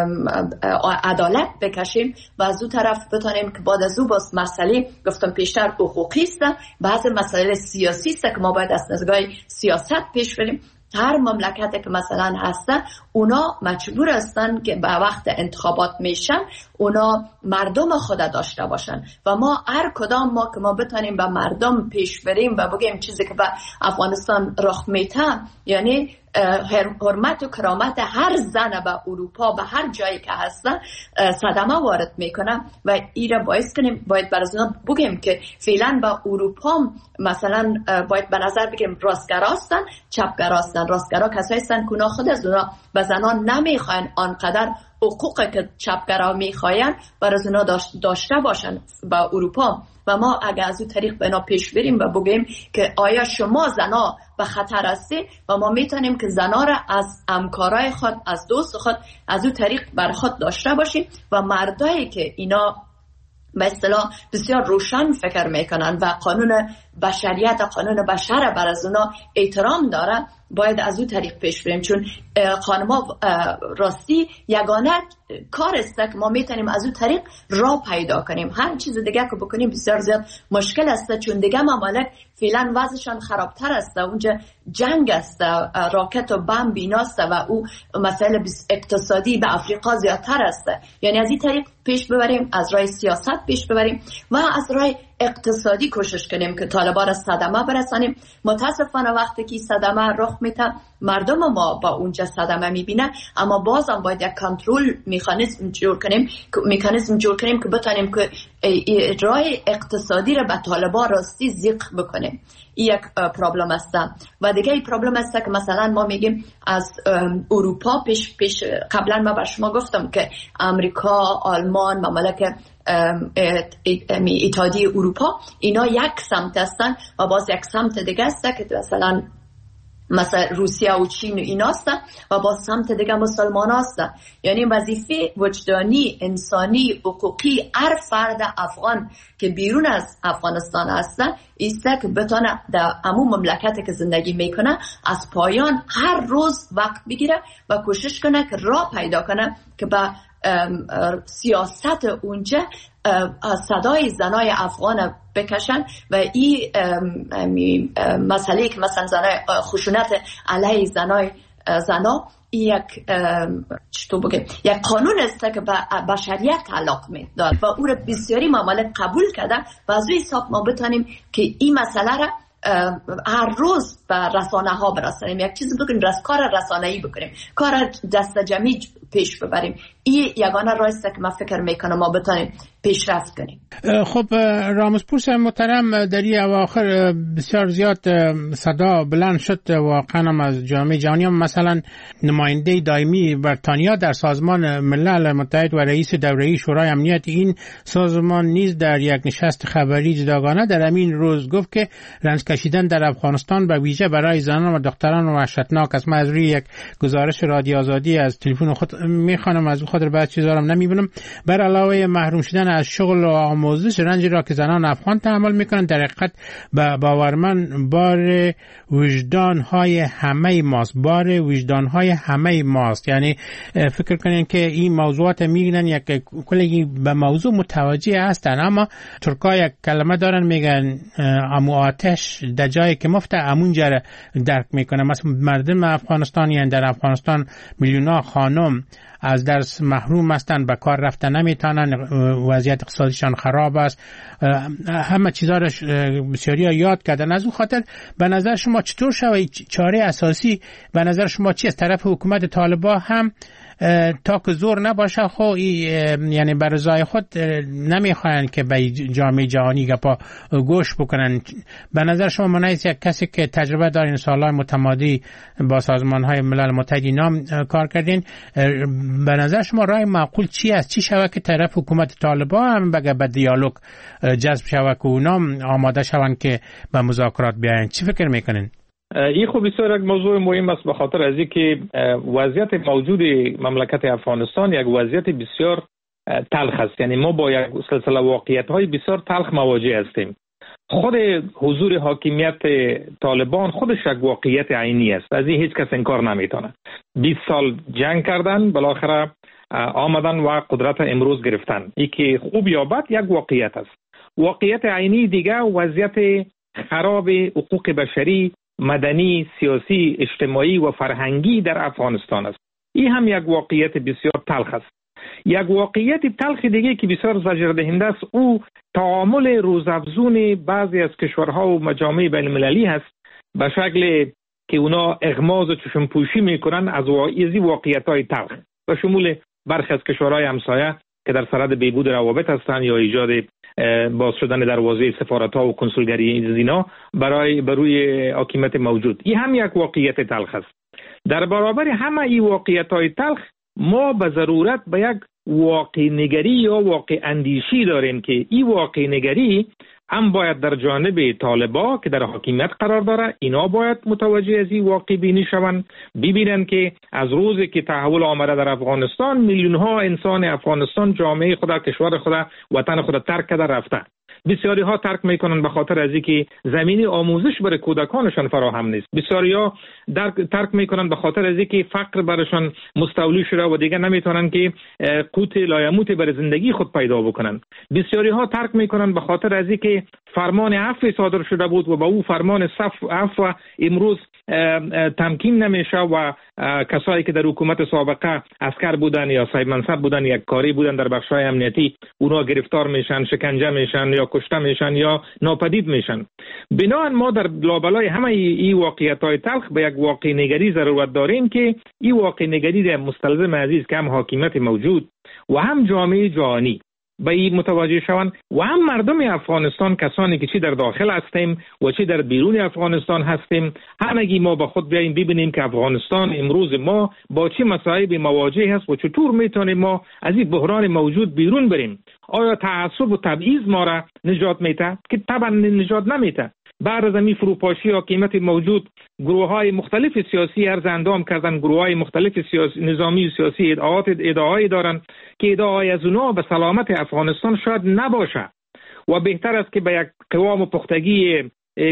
عدالت بکشیم و از اون طرف بتونیم که بعد از اون باز مسئله گفتم پیشتر حقوقی است، بعض مسائل سیاسی است که ما باید از نگاه سیاست پیش بریم. هر مملکت که مثلا هستن اونا مجبور هستن که به وقت انتخابات میشن اونا مردم خود داشته باشن و ما هر کدام ما که ما بتونیم به مردم پیش بریم و بگیم چیزی که به افغانستان رخ میته، یعنی حرمت و کرامت هر زن به اروپا به هر جایی که هستن صدمه وارد میکنه و ایره باعث کنیم باید برای اونا بگیم که فعلا به اروپا مثلا باید به نظر بگیم راستگرا هستن، چپگرا هستن. راستگرا کسایی هستن که اونا خود از اونا به زنان نمیخواین آنقدر حقوق که چپگرا میخواین برای اونا داشته باشن با اروپا. و ما اگر از اون طریق به اینا پیش بریم و بگیم که آیا شما زنا به خطر هستی و ما میتونیم که زنا را از همکارای خود، از دوست خود از اون طریق بر خود داشته باشیم و مردایی که اینا به اصطلاح بسیار روشن فکر میکنن و قانون بشریت، قانون بشر بر از اونا احترام داره، باید از اون طریق پیش بریم. چون خانما راستی یگانه کار است که ما میتونیم از اون طریق راه پیدا کنیم. هر چیز دیگه که بکنیم بسیار زیاد مشکل است، چون دیگه ممالک فعلا وضعشان خرابتر است، اونجا جنگ است، راکت و بمب بیناست و او مسائل اقتصادی به افریقا زیادتر است. یعنی از این طریق پیش ببریم، از راه سیاست پیش ببریم و از راه اقتصادی کوشش کنیم که طالبان را صدمه برسانیم. متاسفانه وقتی که صدمه رخ میته، مردم ما با اونجا صدمه میبینه، اما بازم باید یک کنترل مکانیزم جور کنیم مکانیزم جور کنیم که بتونیم که راه اقتصادی را به طالبان راستی زیق بکنیم. این یک پرابلم است. و دیگه این پرابلم است که مثلا ما میگیم از اروپا پیش پیش قبلا ما بر شما گفتم که امریکا، آلمان، مملک اتحادیه اروپا اینا یک سمت هستن و باز یک سمت دیگه است که مثلا مثلا روسیه و چین و اینا هستن و با سمت دیگه مسلمان هستن. یعنی وظیفه وجدانی، انسانی، حقوقی هر فرد افغان که بیرون از افغانستان هستن ایسته که بتونه در عموم مملکتی که زندگی میکنه از پایان هر روز وقت بگیره و کوشش کنه که راه پیدا کنه که به سیاست اونجا صدای زنای افغان بکشن و این مسئله که مثلا زنای خشونت علیه زنای زنا یک چطور بگم یک قانون است که به بشریت تعلق می‌دارد و او را بسیاری ممالک قبول کرده و از روی حساب ما بتونیم که این مسئله را هر روز به رسانه ها برسانیم، یک چیز بکنیم، رس کار رسانه‌ای بکنیم، کار دست جمعی پیش ببریم. این یگانه راه است که من فکر میکنم ما بتونیم پیشرفت کنیم. خب رامسپور صاحب محترم، در این اواخر بسیار زیاد صدا بلند شد واقعا از جامعه جهانی، مثلا نماینده دائمی بریتانیا در سازمان ملل متحد و رئیس دوره‌ای شورای امنیت این سازمان نیز در یک نشست خبری جداگانه در همین روز گفت که رنج کشیدن در افغانستان به ویژه برای زنان و دختران وحشتناک است. من از روی یک گزارش رادیو آزادی از تلفن خود میخوانم، از خاطر بعض چیزا رو نمیبینم. بر علاوه محروم شدن از شغل و آموزش، رنجی را که زنان افغان تحمل میکنند در حقیقت به باور من بار وجدانهای همه ماست، بار وجدانهای همه ماست. یعنی فکر کنین که این موضوعات میگن یک کلی به موضوع متوجه هستن، اما ترکا یک کلمه دارن میگن امو آتش در جایی که مفته امون جره درک میکنه. مثلا مردم افغانستان، یعنی در افغانستان میلیون‌ها خانم از درس محروم هستند، به کار رفتن نمیتونن، وضعیت اقتصادیشان خراب است، همه چیزا رو بسیاری یاد کردن. از اون خاطر به نظر شما چطور شوی چاره اساسی به نظر شما چی از طرف حکومت طالبان هم تا که زور نباشه خو یعنی بر رضای خود نمیخواین که به جامعه جهانی گپا گوش بکنن؟ به نظر شما منیز یک کسی که تجربه دارین، سالهای متمادی با سازمان های ملل متحد نام کار کردین، به نظر شما راه معقول چی است؟ چی شود که طرف حکومت طالبان هم بگه به دیالوگ جذب شود که اونا آماده شون که به مذاکرات بیاین؟ چی فکر میکنین؟ این خوب بسیار یک موضوع مهم است، به خاطر از اینکه وضعیت موجود مملکت افغانستان یک وضعیت بسیار تلخ است. یعنی ما با یک سلسله واقعیت‌های بسیار تلخ مواجه هستیم. خود حضور حاکمیت طالبان خودش یک واقعیت عینی است، از این هیچ کس انکار نمیتونه. بیست سال جنگ کردن، بالاخره آمدن و قدرت امروز گرفتن. این که خوب یا بد یک واقعیت است. واقعیت عینی دیگه وضعیت خراب حقوق بشری، مدنی، سیاسی، اجتماعی و فرهنگی در افغانستان است. این هم یک واقعیت بسیار تلخ است. یک واقعیت تلخ دیگه که بسیار زجردهنده است، او تعامل روزافزون بعضی از کشورها و مجامع بین المللی هست، به شکل که اونا اغماض و چشمپوشی میکنن از واقعی واقعیت‌های تلخ و شمول برخی از کشورهای همسایه که در صدد بهبود روابط هستند یا ایجاد باز شدن دروازه سفارت‌ها و کنسولگری اینا برای بروی حاکمیت موجود. این هم یک واقعیت تلخ است. در برابر همه این واقعیت‌های تلخ ما به ضرورت به یک واقع نگری یا واقع اندیشی داریم که این واقع نگری هم باید در جانب طالبان که در حاکمیت قرار داره، اینا باید متوجه از این واقع بینی شوند، ببینن که از روزی که تحول آمده در افغانستان میلیون ها انسان افغانستان جامعه خود، کشور خود، وطن خود ترک کرده رفته. بسیاری ها ترک میکنن به خاطر از اینکه زمینی آموزش برای کودکانشان فراهم نیست. بسیاری ها ترک میکنن به خاطر از اینکه فقر برشان مستولی شده و دیگه نمیتونن که قوت لایموت برای زندگی خود پیدا بکنن. بسیاری ها ترک میکنن به خاطر از اینکه فرمان عفو صادر شده بود و با او فرمان عفو امروز تمکین نمیشه و کسایی که در حکومت سابقه عسکر بودن یا صاحب منصب بودن یک کاری بودن در بخش‌های امنیتی اونا گرفتار میشن، شکنجه میشن یا کشته میشن یا ناپدید میشن. بنابراین ما در لابلای همه این واقعیت‌های تلخ به یک واقع نگری ضرورت داریم که این واقع نگری مستلزم عزیز که هم حاکمیت موجود و هم جامعه جهانی به این متوجه شوند و هم مردم افغانستان، کسانی که چی در داخل هستیم و چی در بیرون افغانستان هستیم، همگی ما با خود بیاییم ببینیم که افغانستان امروز ما با چه مصائب مواجه هست و چطور میتونیم ما از این بحران موجود بیرون بریم. آیا تعصب و تبعیض ما را نجات میده؟ که طبعا نجات نمیده. بعد از این فروپاشی حاکمیت موجود گروه‌های مختلف سیاسی ارز اندام کردن، گروه‌های مختلف سیاسی نظامی و سیاسی ادعاات ادعایی دارن که ادعای از اونها به سلامت افغانستان شاید نباشه و بهتر است که به یک قوام و پختگی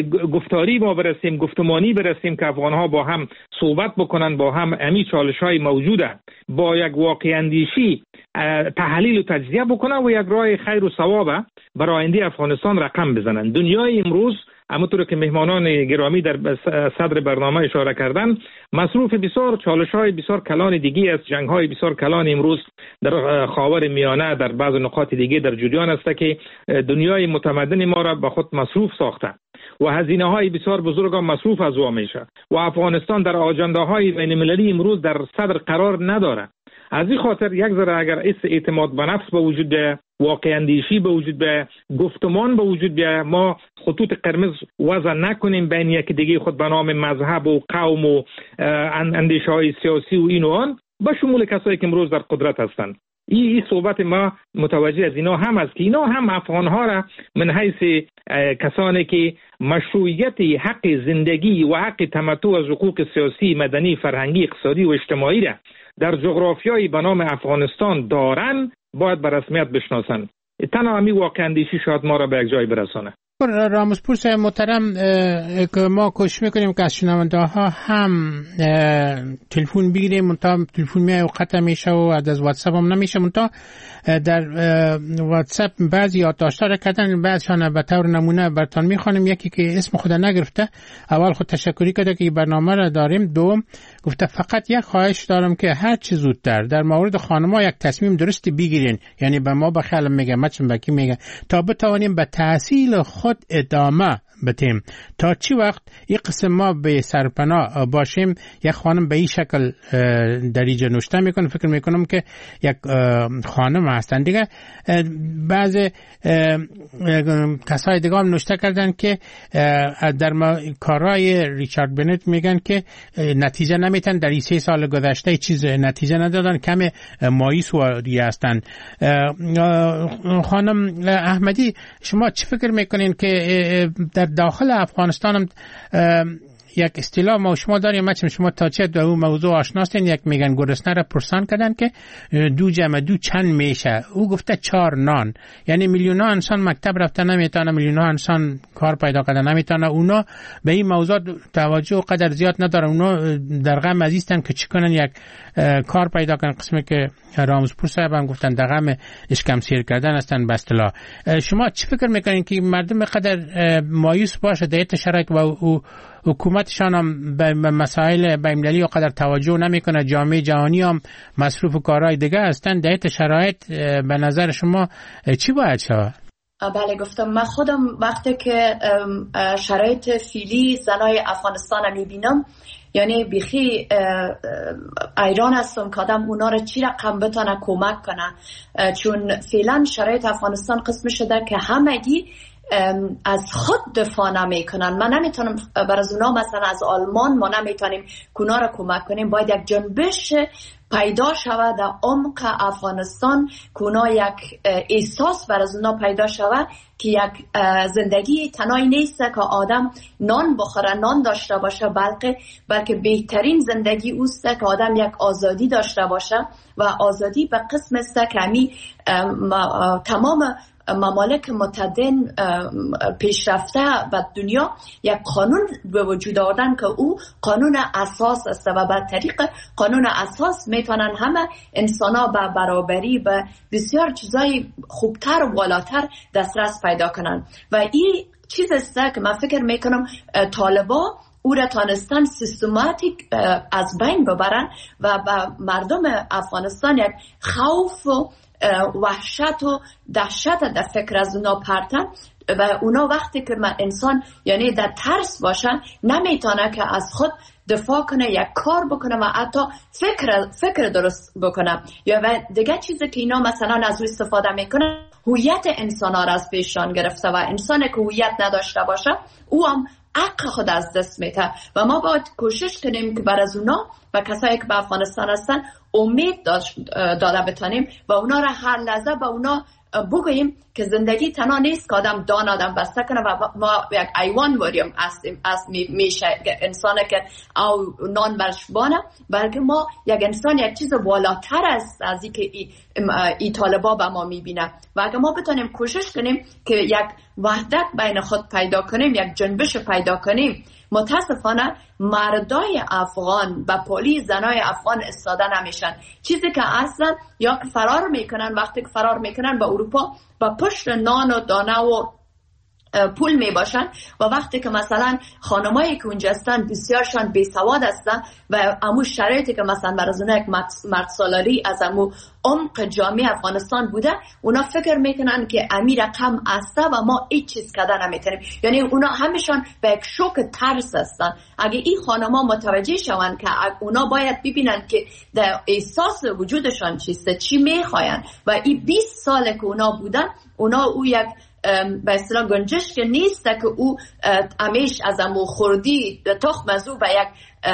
گفتاری ما برسیم، گفتمانی برسیم که افغان‌ها با هم صحبت بکنن، با هم امی چالش‌های موجوده با یک واقع اندیشی تحلیل و تجزیه بکنن و یک راه خیر و ثواب برای آینده افغانستان رقم بزنن. دنیای امروز همونطور که مهمانان گرامی در صدر برنامه اشاره کردن، مصروف بسیار چالش‌های بسیار کلان دیگه است، جنگ‌های بسیار کلان امروز در خاور میانه در بعض نقاط دیگه در جریان است که دنیای متمدن ما را به خود مصروف ساخته و هزینه‌های بسیار بزرگ هم مصروف از او میشه و افغانستان در آجنده‌های بین‌المللی امروز در صدر قرار نداره. از این خاطر یک ذره اگر اس اعتماد به نفس به وجود بیاید، واقع اندیشی به وجود بیاید، گفتمان به وجود بیاید، ما خطوط قرمز وضع نکنیم بین یک دیگه خود به نام مذهب و قوم و اندیشه‌های سیاسی و این و آن، به شمول کسایی که امروز در قدرت هستند. این ای صحبت ما متوجه از اینا هم است که اینا هم افغان‌ها را من حیث کسانی که مشروعیت حق زندگی و حق تمتع از حقوق سیاسی، مدنی، فرهنگی، اقتصادی و اجتماعی را در جغرافیای به نام افغانستان دارن باید به رسمیت بشناسن. تنها همین واقع اندیشی شاید ما را به یک جای برسانه. رامزپور صاحب محترم، که ما کوشش میکنیم که از شنونده ها هم تلفن بگیریم، منتها تلفن میای و قطع میشه و از واتساپ هم نمیشه. منتها در واتساپ بعضی یادداشت‌ها را کردن، بعضشان به طور نمونه براتون میخوانیم. یکی که اسم خود نگرفته، اول خود تشکری کرده که برنامه را داریم. دوم گفته فقط یک خواهش دارم که هر چه زودتر در مورد خانم‌ها یک تصمیم درستی بگیرین، یعنی به ما بخیال میگه مچم بکی میگه، تا بتوانیم به تحصیل خود ادامه بدیم. تا چی وقت این قسم ما به سرپناه باشیم؟ یک خانم به این شکل در اینجا نوشته میکنه، فکر میکنم که یک خانم هستن دیگه. بعض کسای دیگه هم نوشته کردن که در کارهای ریچارد بنت میگن که نتیجه نمیتن، در این سه سال گذشته چیز نتیجه ندادن، کم مایوس هستن. خانم احمدی، شما چی فکر میکنین که در داخل افغانستان هم یک اصطلاح ما شما داریم، مثلا شما تا چه دو موضوع آشناستین، یک میگن گرسنه را پرسان کردن که دو جمع دو چند میشه، او گفته چهار نان، یعنی میلیون ها انسان مکتب رفته نمیتونه، میلیون ها انسان کار پیدا کردن نمیتونه، اونا به این موضوع توجه و قدر زیاد ندارن، اونا در غم عزیزن که چیکنن یک کار پیدا کنن، قسمی که رامزپور صاحب هم گفتن در غم اشکم سیر کردن هستن به اصطلاح. شما چی فکر میکنین که مردم قدر مایوس باشه در این شرایط و حکومتشان هم به مسائل بین‌المللی قدر توجه نمیکنه، جامعه جهانی هم مصروف کارهای دیگه هستن، در این شرایط به نظر شما چی باید شود؟ بله گفتم، من خودم وقتی که شرایط فعلی زنای افغانستان رو میبینم، یعنی بیخی ایران هستم که آدم اونا رو چی رقم بتانه کمک کنه، چون فعلا شرایط افغانستان قسم شده که همگی از خود دفاع نمی کنن. من نمیتونم برای اونا، مثلا از آلمان ما نمیتونیم کنار رو کمک کنیم، باید یک جنبش پیدا شود در عمق افغانستان، کنا یک احساس برای اونا پیدا شود که یک زندگی تنهایی نیست که آدم نان بخوره، نان داشته باشه، بلکه بلکه بهترین زندگی اوست که آدم یک آزادی داشته باشه و آزادی به قسم است که همی تمام ممالک متمدن پیشرفته و دنیا یک قانون به وجود آوردن که او قانون اساس است و به طریق قانون اساس میتونن همه انسانا به برابری به بسیار چیزای خوبتر و بالاتر دسترس پیدا کنن. و این چیز است که من فکر میکنم طالبا او را تانستن سیستماتیک از بین ببرن و به مردم افغانستان یک خوف و وحشت و دهشت در فکر از اونا پرتن و اونا وقتی که من انسان یعنی در ترس باشن نمیتونه که از خود دفاع کنه، یک کار بکنه و حتی فکر فکر درست بکنه. یا و دیگه چیزی که اینا مثلا از او استفاده میکنه هویت انسان ها را از پیشان گرفته و انسانی که هویت نداشته باشه او هم حق خود از دست میده و ما باید کوشش کنیم که بر از اونا و کسایی که به افغانستان هستن امید داده بتانیم و اونا را هر لحظه به اونا بگوییم که زندگی تنها نیست که آدم دان آدم بسته کنه و ما یک ایوان وریم هستیم از میشه انسانه که او نان برش بانه، بلکه ما یک انسان یک چیز بالاتر است از این که ای, ای طالبا به ما میبینه و اگه ما بتانیم کوشش کنیم که یک وحدت بین خود پیدا کنیم، یک جنبش پیدا کنیم، متاسفانه مردای افغان و پولی زنای افغان استاده نمیشن. چیزی که اصلا یا که فرار میکنن، وقتی که فرار میکنن به اروپا با پشت نان و دانه و پول می باشن و وقتی که مثلا خانمایی که اونجا هستن بسیارشان بی سواد هستن و امو شرایطی که مثلا برازونه یک مرد سالاری از امو عمق جامعه افغانستان بوده، اونا فکر میکنن که امیر رقم هسته و ما هیچ چیز کده نمیتونیم. یعنی اونا همیشان به یک شوک ترس هستن. اگه این خانما متوجه شون که اونا باید ببینن که در احساس وجودشان چیسته، چی میخواین و این بیست ساله که اونا بودن، اونا او یک به اصطلاح گنجشک که نیست که او همیش از امو خوردی تخم از او و یک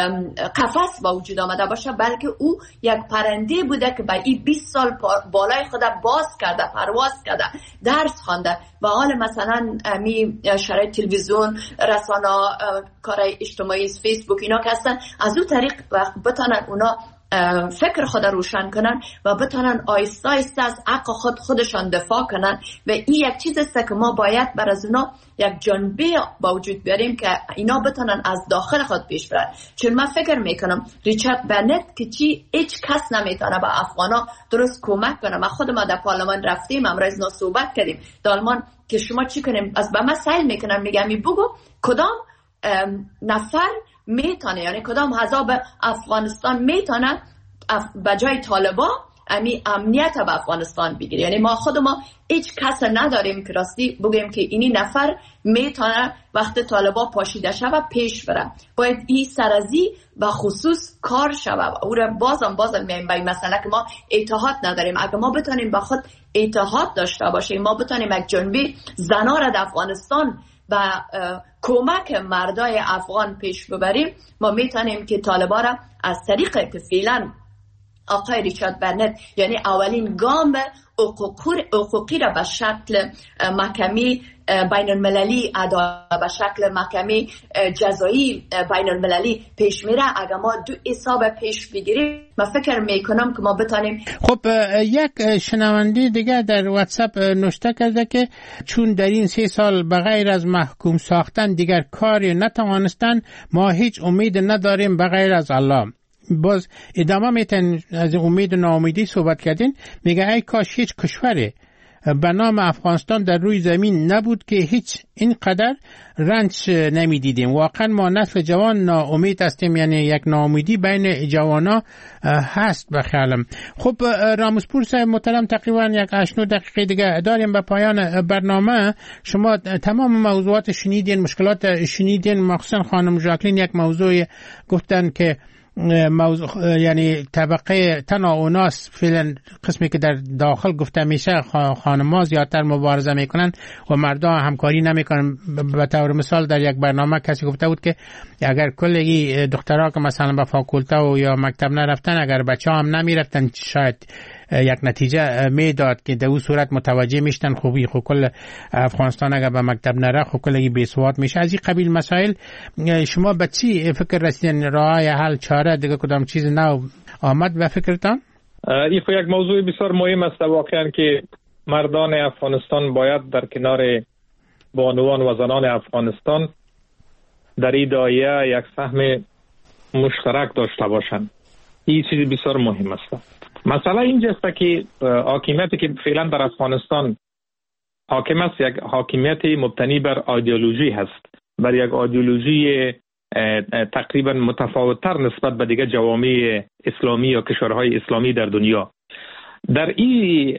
قفس با وجود آمده باشه، بلکه او یک پرنده بوده که با این بیست سال بالای خود باز کرده، پرواز کرده، درس خوانده و حال مثلا می شرایط تلویزیون، رسانه، کار اجتماعی، فیسبوک اینا که هستن، از او طریق بتانن اونا فکر خود روشن کنن و بتونن آیسته آیسته از حق خود خودشان دفاع کنن و این یک چیز است که ما باید بر از اونا یک جنبه با وجود بیاریم که اینا بتونن از داخل خود پیش برن. چون من فکر میکنم ریچارد برنت که چی هیچ کس نمیتونه به افغانا درست کمک کنه. ما خود ما در پارلمان رفتیم، امروز نو صحبت کردیم در آلمان که شما چی کنیم، از به من سائل میکنن، میگم می بگو کدام نفر میتونه، یعنی کدام حزب افغانستان میتونه بجای طالبا امی امنیت به افغانستان بگیره. یعنی ما خود ما هیچ کس نداریم که راستی بگیم که اینی نفر میتونه وقت طالبا پاشیده شوه پیش بره. باید این سرازی و خصوص کار شوه. او را بازم بازم میایم به این مسئله که ما اتحاد نداریم. اگه ما بتونیم با خود اتحاد داشته باشیم، ما بتونیم یک جنبه زنا را در افغانستان و کمک مردای افغان پیش ببریم، ما میتونیم که طالبا را از طریق که فعلا آقای ریچارد برنت یعنی اولین گام حقوقی را به شکل محکمه بین المللی عدالت، به شکل محکمه جزایی بین المللی پیش میره. اگر ما دو حساب پیش بگیریم، من فکر میکنم که ما بتانیم. خب یک شنونده دیگه در واتساپ نوشته کرده که چون در این سه سال بغیر از محکوم ساختن دیگر کاری نتوانستن، ما هیچ امید نداریم بغیر از الله. باز ادامه میتن از امید و ناامیدی صحبت کردین، میگه ای کاش هیچ کشوری به نام افغانستان در روی زمین نبود که هیچ اینقدر رنج نمیدیدیم. واقعا ما نسل جوان ناامید هستیم، یعنی یک ناامیدی بین جوانا هست به خیالم. خب راموسپور صاحب محترم، تقریبا یک هشت نه دقیقه دیگه داریم به پایان برنامه. شما تمام موضوعات شنیدین، مشکلات شنیدین، مخصوصا خانم ژاکلین یک موضوع گفتن که موضوع یعنی طبقه تنها اوناس فعلا قسمی که در داخل گفته میشه خانم‌ها زیادتر مبارزه میکنن و مردا همکاری نمیکنن. به طور مثال در یک برنامه کسی گفته بود که اگر کلی دخترها که مثلا به فاکولته و یا مکتب نرفتن، اگر بچه‌ها هم نمیرفتن شاید یک نتیجه میداد که در اون صورت متوجه میشتن خوبی خو کل افغانستان اگر به مکتب نره خو کلی بیسواد میشه. از این قبیل مسائل شما به چی فکر رسیدین؟ راه حل، چاره دیگه کدام چیز نو آمد به فکرتان؟ این خو یک موضوع بسیار مهم است واقعا که مردان افغانستان باید در کنار بانوان و زنان افغانستان در این دایره یک سهم مشترک داشته باشند. این چیز بسیار مهم است. مثلا اینجاست که حاکمیتی که فعلا در افغانستان حاکم است یک حاکمیت مبتنی بر ایدئولوژی هست، بر یک ایدئولوژی تقریبا متفاوت‌تر نسبت به دیگه جوامع اسلامی یا کشورهای اسلامی در دنیا. در این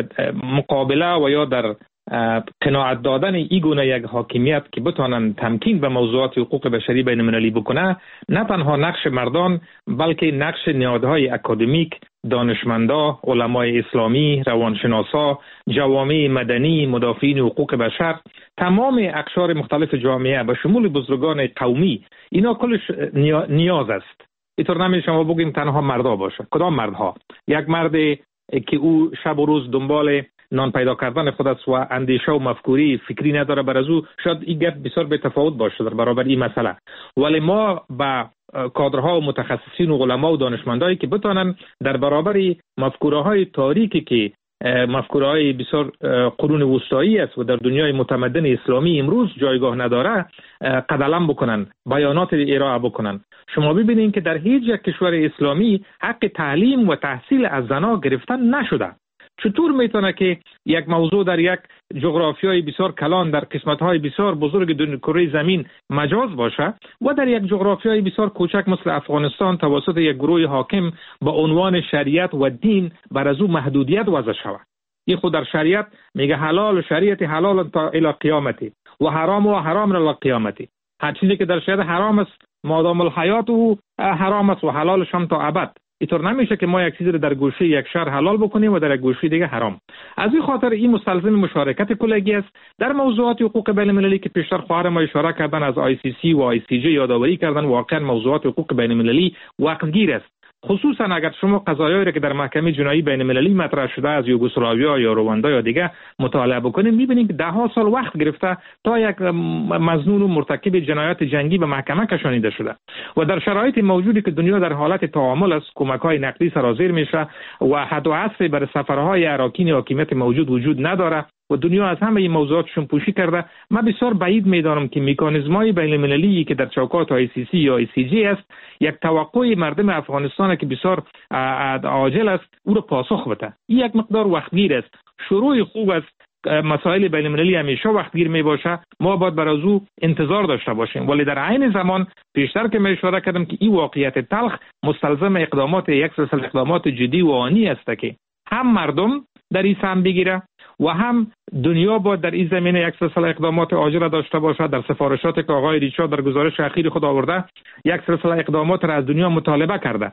مقابله و یا در قناعت دادن این گونه یک حاکمیت که بتوانند تمکین به موضوعات حقوق بشری بین المللی بکنه، نه تنها نقش مردان بلکه نقش نهادهای اکادمیک، دانشمندا، علمای اسلامی، روانشناسا، جوامع مدنی، مدافعین حقوق بشر، تمام اقشار مختلف جامعه به شمول بزرگان قومی، اینا کلش نیاز است. اینطور نمیشه ما بگیم تنها مردا باشه. کدام مردها؟ یک مرد که او شب و روز دنبال نان پیدا کردن خود است و اندیشه و مفکوری فکری نداره، بر از او شاید این گپ بسیار به تفاوت باشه در برابر این مسئله. ولی ما با کادرها و متخصصین و علما و دانشمندایی که بتونن در برابر مفکوره های تاریکی که مفکوره های بسیار قرون وسطایی است و در دنیای متمدن اسلامی امروز جایگاه نداره قدم بکنن، بیانات ارائه بکنن. شما ببینید که در هیچ یک کشور اسلامی حق تعلیم و تحصیل از زنان گرفتن نشده. چطور میتونه که یک موضوع در یک جغرافیای بسیار کلان در قسمت‌های بسیار بزرگ کره زمین مجاز باشه و در یک جغرافیای بسیار کوچک مثل افغانستان توسط یک گروه حاکم با عنوان شریعت و دین بر از او محدودیت وضع شود؟ این خود در شریعت میگه حلال و شریعت حلال تا الی قیامتی و حرام و حرام الی قیامتی. هر چیزی که در شریعت حرام است مادام الحیات و حرام است و حلالش هم تا ابد. اینطور نمیشه که ما یک چیزی رو در گوشه یک شهر حلال بکنیم و در یک گوشه دیگه حرام. از این خاطر این مستلزم مشارکت کلگی است در موضوعات حقوق بین المللی که پیشتر خواهر ما اشاره کردن، از آی سی سی و آی سی جی یادآوری کردن. واقعا موضوعات حقوق بین المللی وقتگیر است، خصوصا اگر شما قضایایی که در محکمه جنایی بین المللی مطرح شده از یوگسلاویا یا رواندا یا دیگه مطالعه بکنید، میبینید که ده ها سال وقت گرفته تا یک مظنون و مرتکب جنایات جنگی به محکمه کشانیده شده و در شرایط موجودی که دنیا در حالت تعامل است، کمک‌های نقدی سرازیر میشه و حد و حصر برای سفرهای اراکین حاکمیت موجود وجود نداره و دنیا از همه این موضوعاتشون پوشی کرده. من بسیار بعید میدانم که مکانیزم‌های بین المللی که در چوکات آی سی سی یا آی سی جی است یک توقع مردم افغانستان که بسیار عاجل است او را پاسخ بده. این یک مقدار وقتگیر است. شروع خوب است. مسائل بین المللی همیشه وقتگیر می باشه، ما باید بر از او انتظار داشته باشیم، ولی در عین زمان پیشتر که می اشاره کردم که این واقعیت تلخ مستلزم اقدامات یک سلسله اقدامات جدی و آنی است که هم مردم در این سهم بگیره و هم دنیا باید در این زمینه یک سلسله اقدامات عاجل داشته باشد. در سفارشات که آقای ریچارد در گزارش اخیر خود آورده یک سلسله اقدامات را از دنیا مطالبه کرده،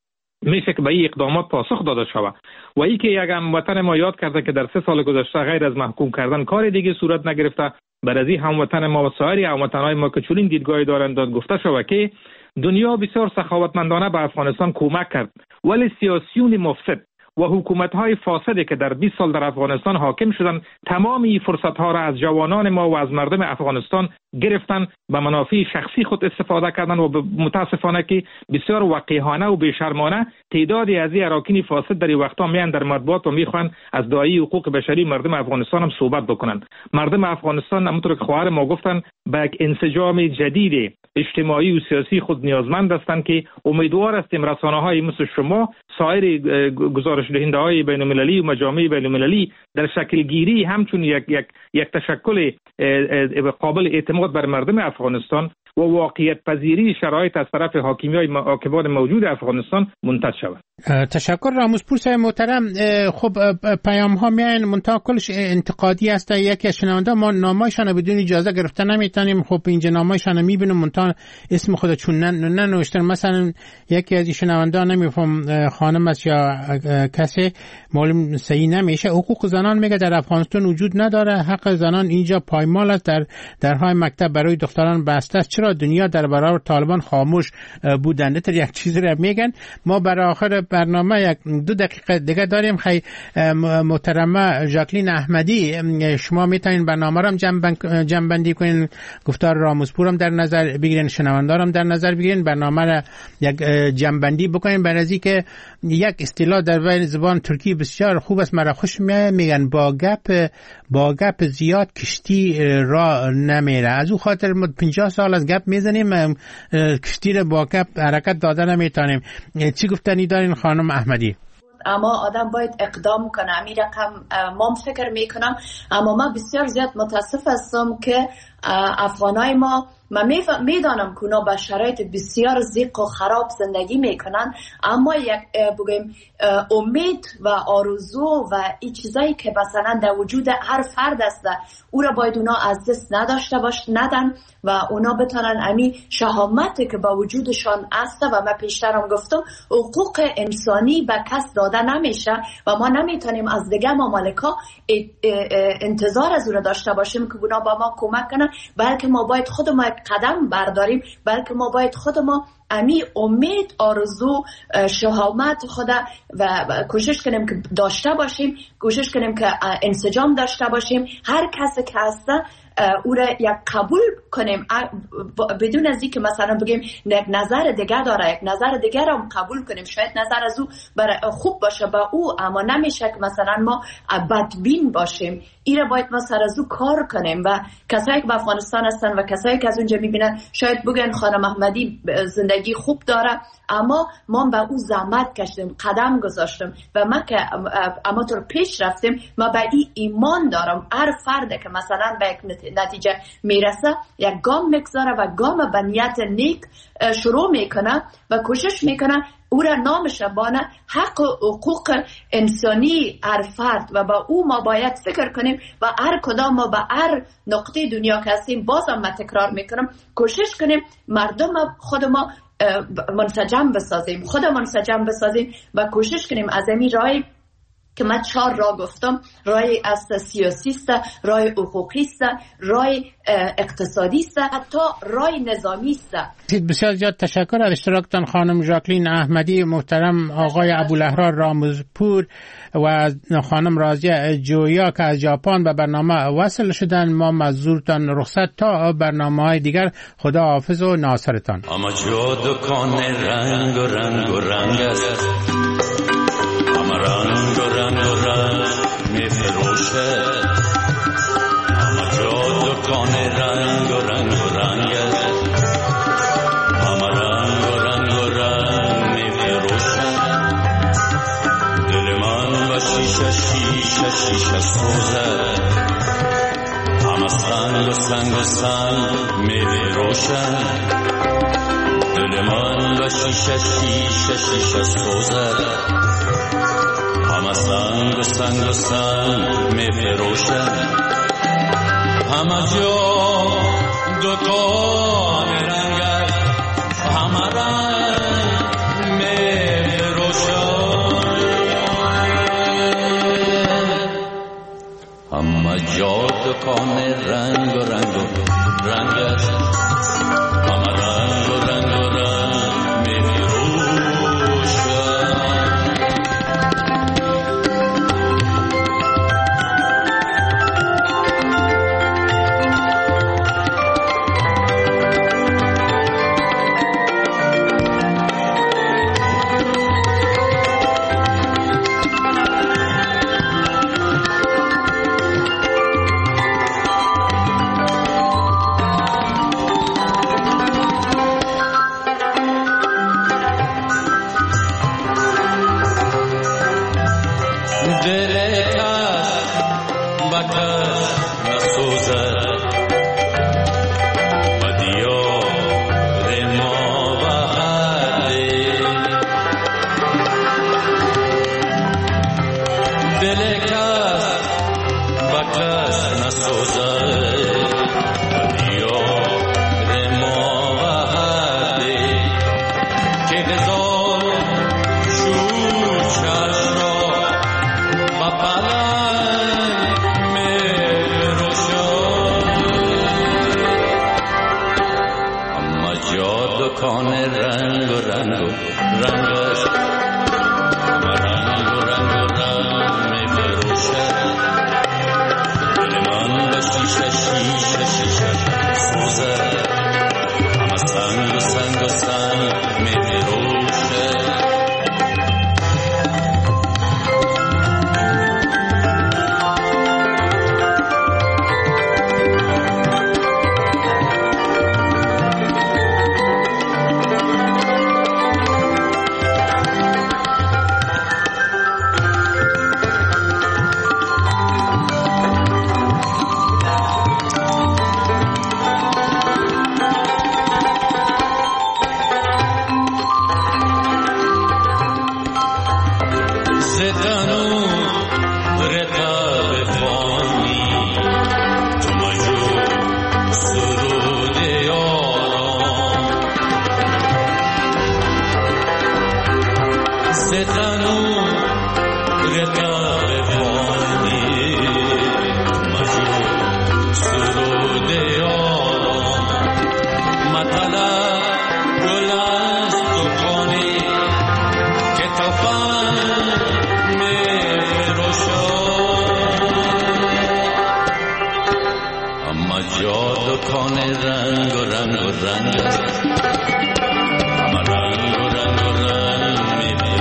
میشه که به این اقدامات پاسخ داده شود. و ای که یک هموطن ما یاد کرده که در سه سال گذشته غیر از محکوم کردن کار دیگه صورت نگرفته، بر از این هموطن ما و سایر هموطنهای ما که چنین دیدگاهی دارند گفته شود که دنیا بسیار سخاوتمندانه به افغانستان کمک کرد، ولی سیاسیون مفسد و حکومت‌های فاسدی که در بیست سال در افغانستان حاکم شدند تمام این فرصت‌ها را از جوانان ما و از مردم افغانستان گرفتن، به منافع شخصی خود استفاده کردن و متاسفانه که بسیار وقیحانه و بی‌شرمانه تعدادی از این اراکین فاسد در این وقتا میان در مطبوعات و میخوان از داعی حقوق بشری مردم افغانستان هم صحبت بکنن. مردم افغانستان همونطور که خواهر ما گفتن به یک انسجام جدید اجتماعی و سیاسی خود نیازمند هستند که امیدوار هستیم رسانه‌های مثل شما، سایر گزارش دهنده های بین المللی و مجامع بین المللی در شکل گیری همچون یک یک یک تشکل قابل اعتماد بر مردم افغانستان و واقعیت پذیری شرایط از طرف حاکمیای حاکمان موجود افغانستان منتج شود. تشکر راموز پور صاحب محترم. خب پیام ها میان منتها کلش انتقادی است. یکی از شنونده ما نامایشان بدون اجازه گرفته نمیتونیم، خب اینجا نامایشان میبینیم منتها اسم خود چون ننوشتن. مثلا یکی از شنونده نمیفهم خانم است یا کسی معلوم صحیح نمیشه، حقوق زنان میگه در افغانستان وجود نداره، حق زنان اینجا پایمال است، در درهای مکتب برای دختران بسته است. چرا دنیا در برابر طالبان خاموش بودن؟ تر یک چیزی را میگن. ما برای آخر برنامه یک دو دقیقه دیگه داریم. خیلی محترمه ژاکلین احمدی، شما میتونین برنامه را جمع بندی کنین، گفتار راموزپور هم در نظر بگیرین، شنوندارم در نظر بگیرین، برنامه را یک جمع بندی بکنین. برای که یک اصطلاح در زبان ترکی بسیار خوب است، مرا خوش میگن با گپ با گپ زیاد کشتی را نمیره. از او خاطر ما پنجاه سال از گپ میزنیم، کشتی را با گپ حرکت دادن نمیتونیم. چی گفتنی دارین خانم احمدی؟ اما آدم باید اقدام کنه. امی رقم ما فکر میکنم، اما ما بسیار زیاد متاسف هستم که افغانای ما، من میدانم که اونا به شرایط بسیار زیق و خراب زندگی میکنن، اما یک بگیم امید و آرزو و این چیزایی که مثلا در وجود هر فرد است، او را باید اونا از دست نداشته باش ندن و اونا بتونن امی شهامتی که با وجودشان است. و من پیشترم گفتم حقوق انسانی به کس داده نمیشه و ما نمیتونیم از دیگه ممالکا انتظار از او را داشته باشیم که اونا با ما کمک کنن، بلکه ما باید خود ما قدم برداریم، بلکه ما باید خود ما امی امید، آرزو، شهامت خود و کوشش کنیم که داشته باشیم، کوشش کنیم که انسجام داشته باشیم. هر کسی که هسته او را یک قبول کنیم، بدون از اینکه مثلا بگیم یک نظر دیگر داره، یک نظر دیگر هم قبول کنیم. شاید نظر از او برای خوب باشه با او، اما نمیشه که مثلا ما بدبین باشیم. این را باید ما سر از او کار کنیم. و کسایی که به افغانستان هستن و کسایی که از اونجا میبینن شاید بگن خانم احمدی زندگی خوب داره، اما ما به او زحمت کشیدیم، قدم گذاشتیم و ما که اما طور پیش رفتیم. ما به این ایمان دارم هر فرد که مثلا به یک نتیجه میرسه یک گام میگذاره و گام به نیت نیک شروع میکنه و کوشش میکنه او را نام شبانه حق و حقوق انسانی هر فرد و با او ما باید فکر کنیم و هر کدام ما به هر نقطه دنیا که هستیم، بازم من تکرار میکنم، کوشش کنیم مردم خود ما منسجم بسازیم، خود منسجم بسازیم و کوشش کنیم از این رای که من چهار راه گفتم، راه است سیاسی است، راه حقوقی است، راه اقتصادی است، حتی راه نظامی است. بسیار زیاد تشکر از اشتراکتان خانم ژاکلین احمدی، محترم آقای ابوالاحرار راموزپور و خانم راضیه جویا که از ژاپن به برنامه وصل شدن. ما مزورتان رخصت تا برنامه های دیگر. خدا حافظ و ناصرتان. اما جو دکان رنگ و رنگ و رنگ است، اما رنگ و رنگ و رنگ می فروشه، اما جو دکان رنگ و رنگ و رنگ است، اما رنگ و رنگ و رنگ می فروشه. دل من و شیشه شیشه شیشه سوزه، اما سنگ و سنگ و سنگ می فروشه. دل من و شیشه شیشه شیشه سوزه، همه سنگ و سنگ و سنگ می فروشد. همه جا دکان رنگ است، همه رنگ می فروشد. همه جا دکان رنگ و رنگ و رنگ است، همه رنگ و رنگ و رنگ می فروشد. دکان رنگ و رنگ و رنگ است، همه رنگ و رنگ و رنگ می فروشد. دل من به شیشه شیشه شیشه سوزد، همه سنگ و سنگ و سنگ می فروشد.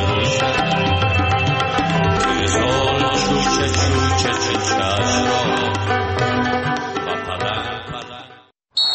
چه چه چه چه چه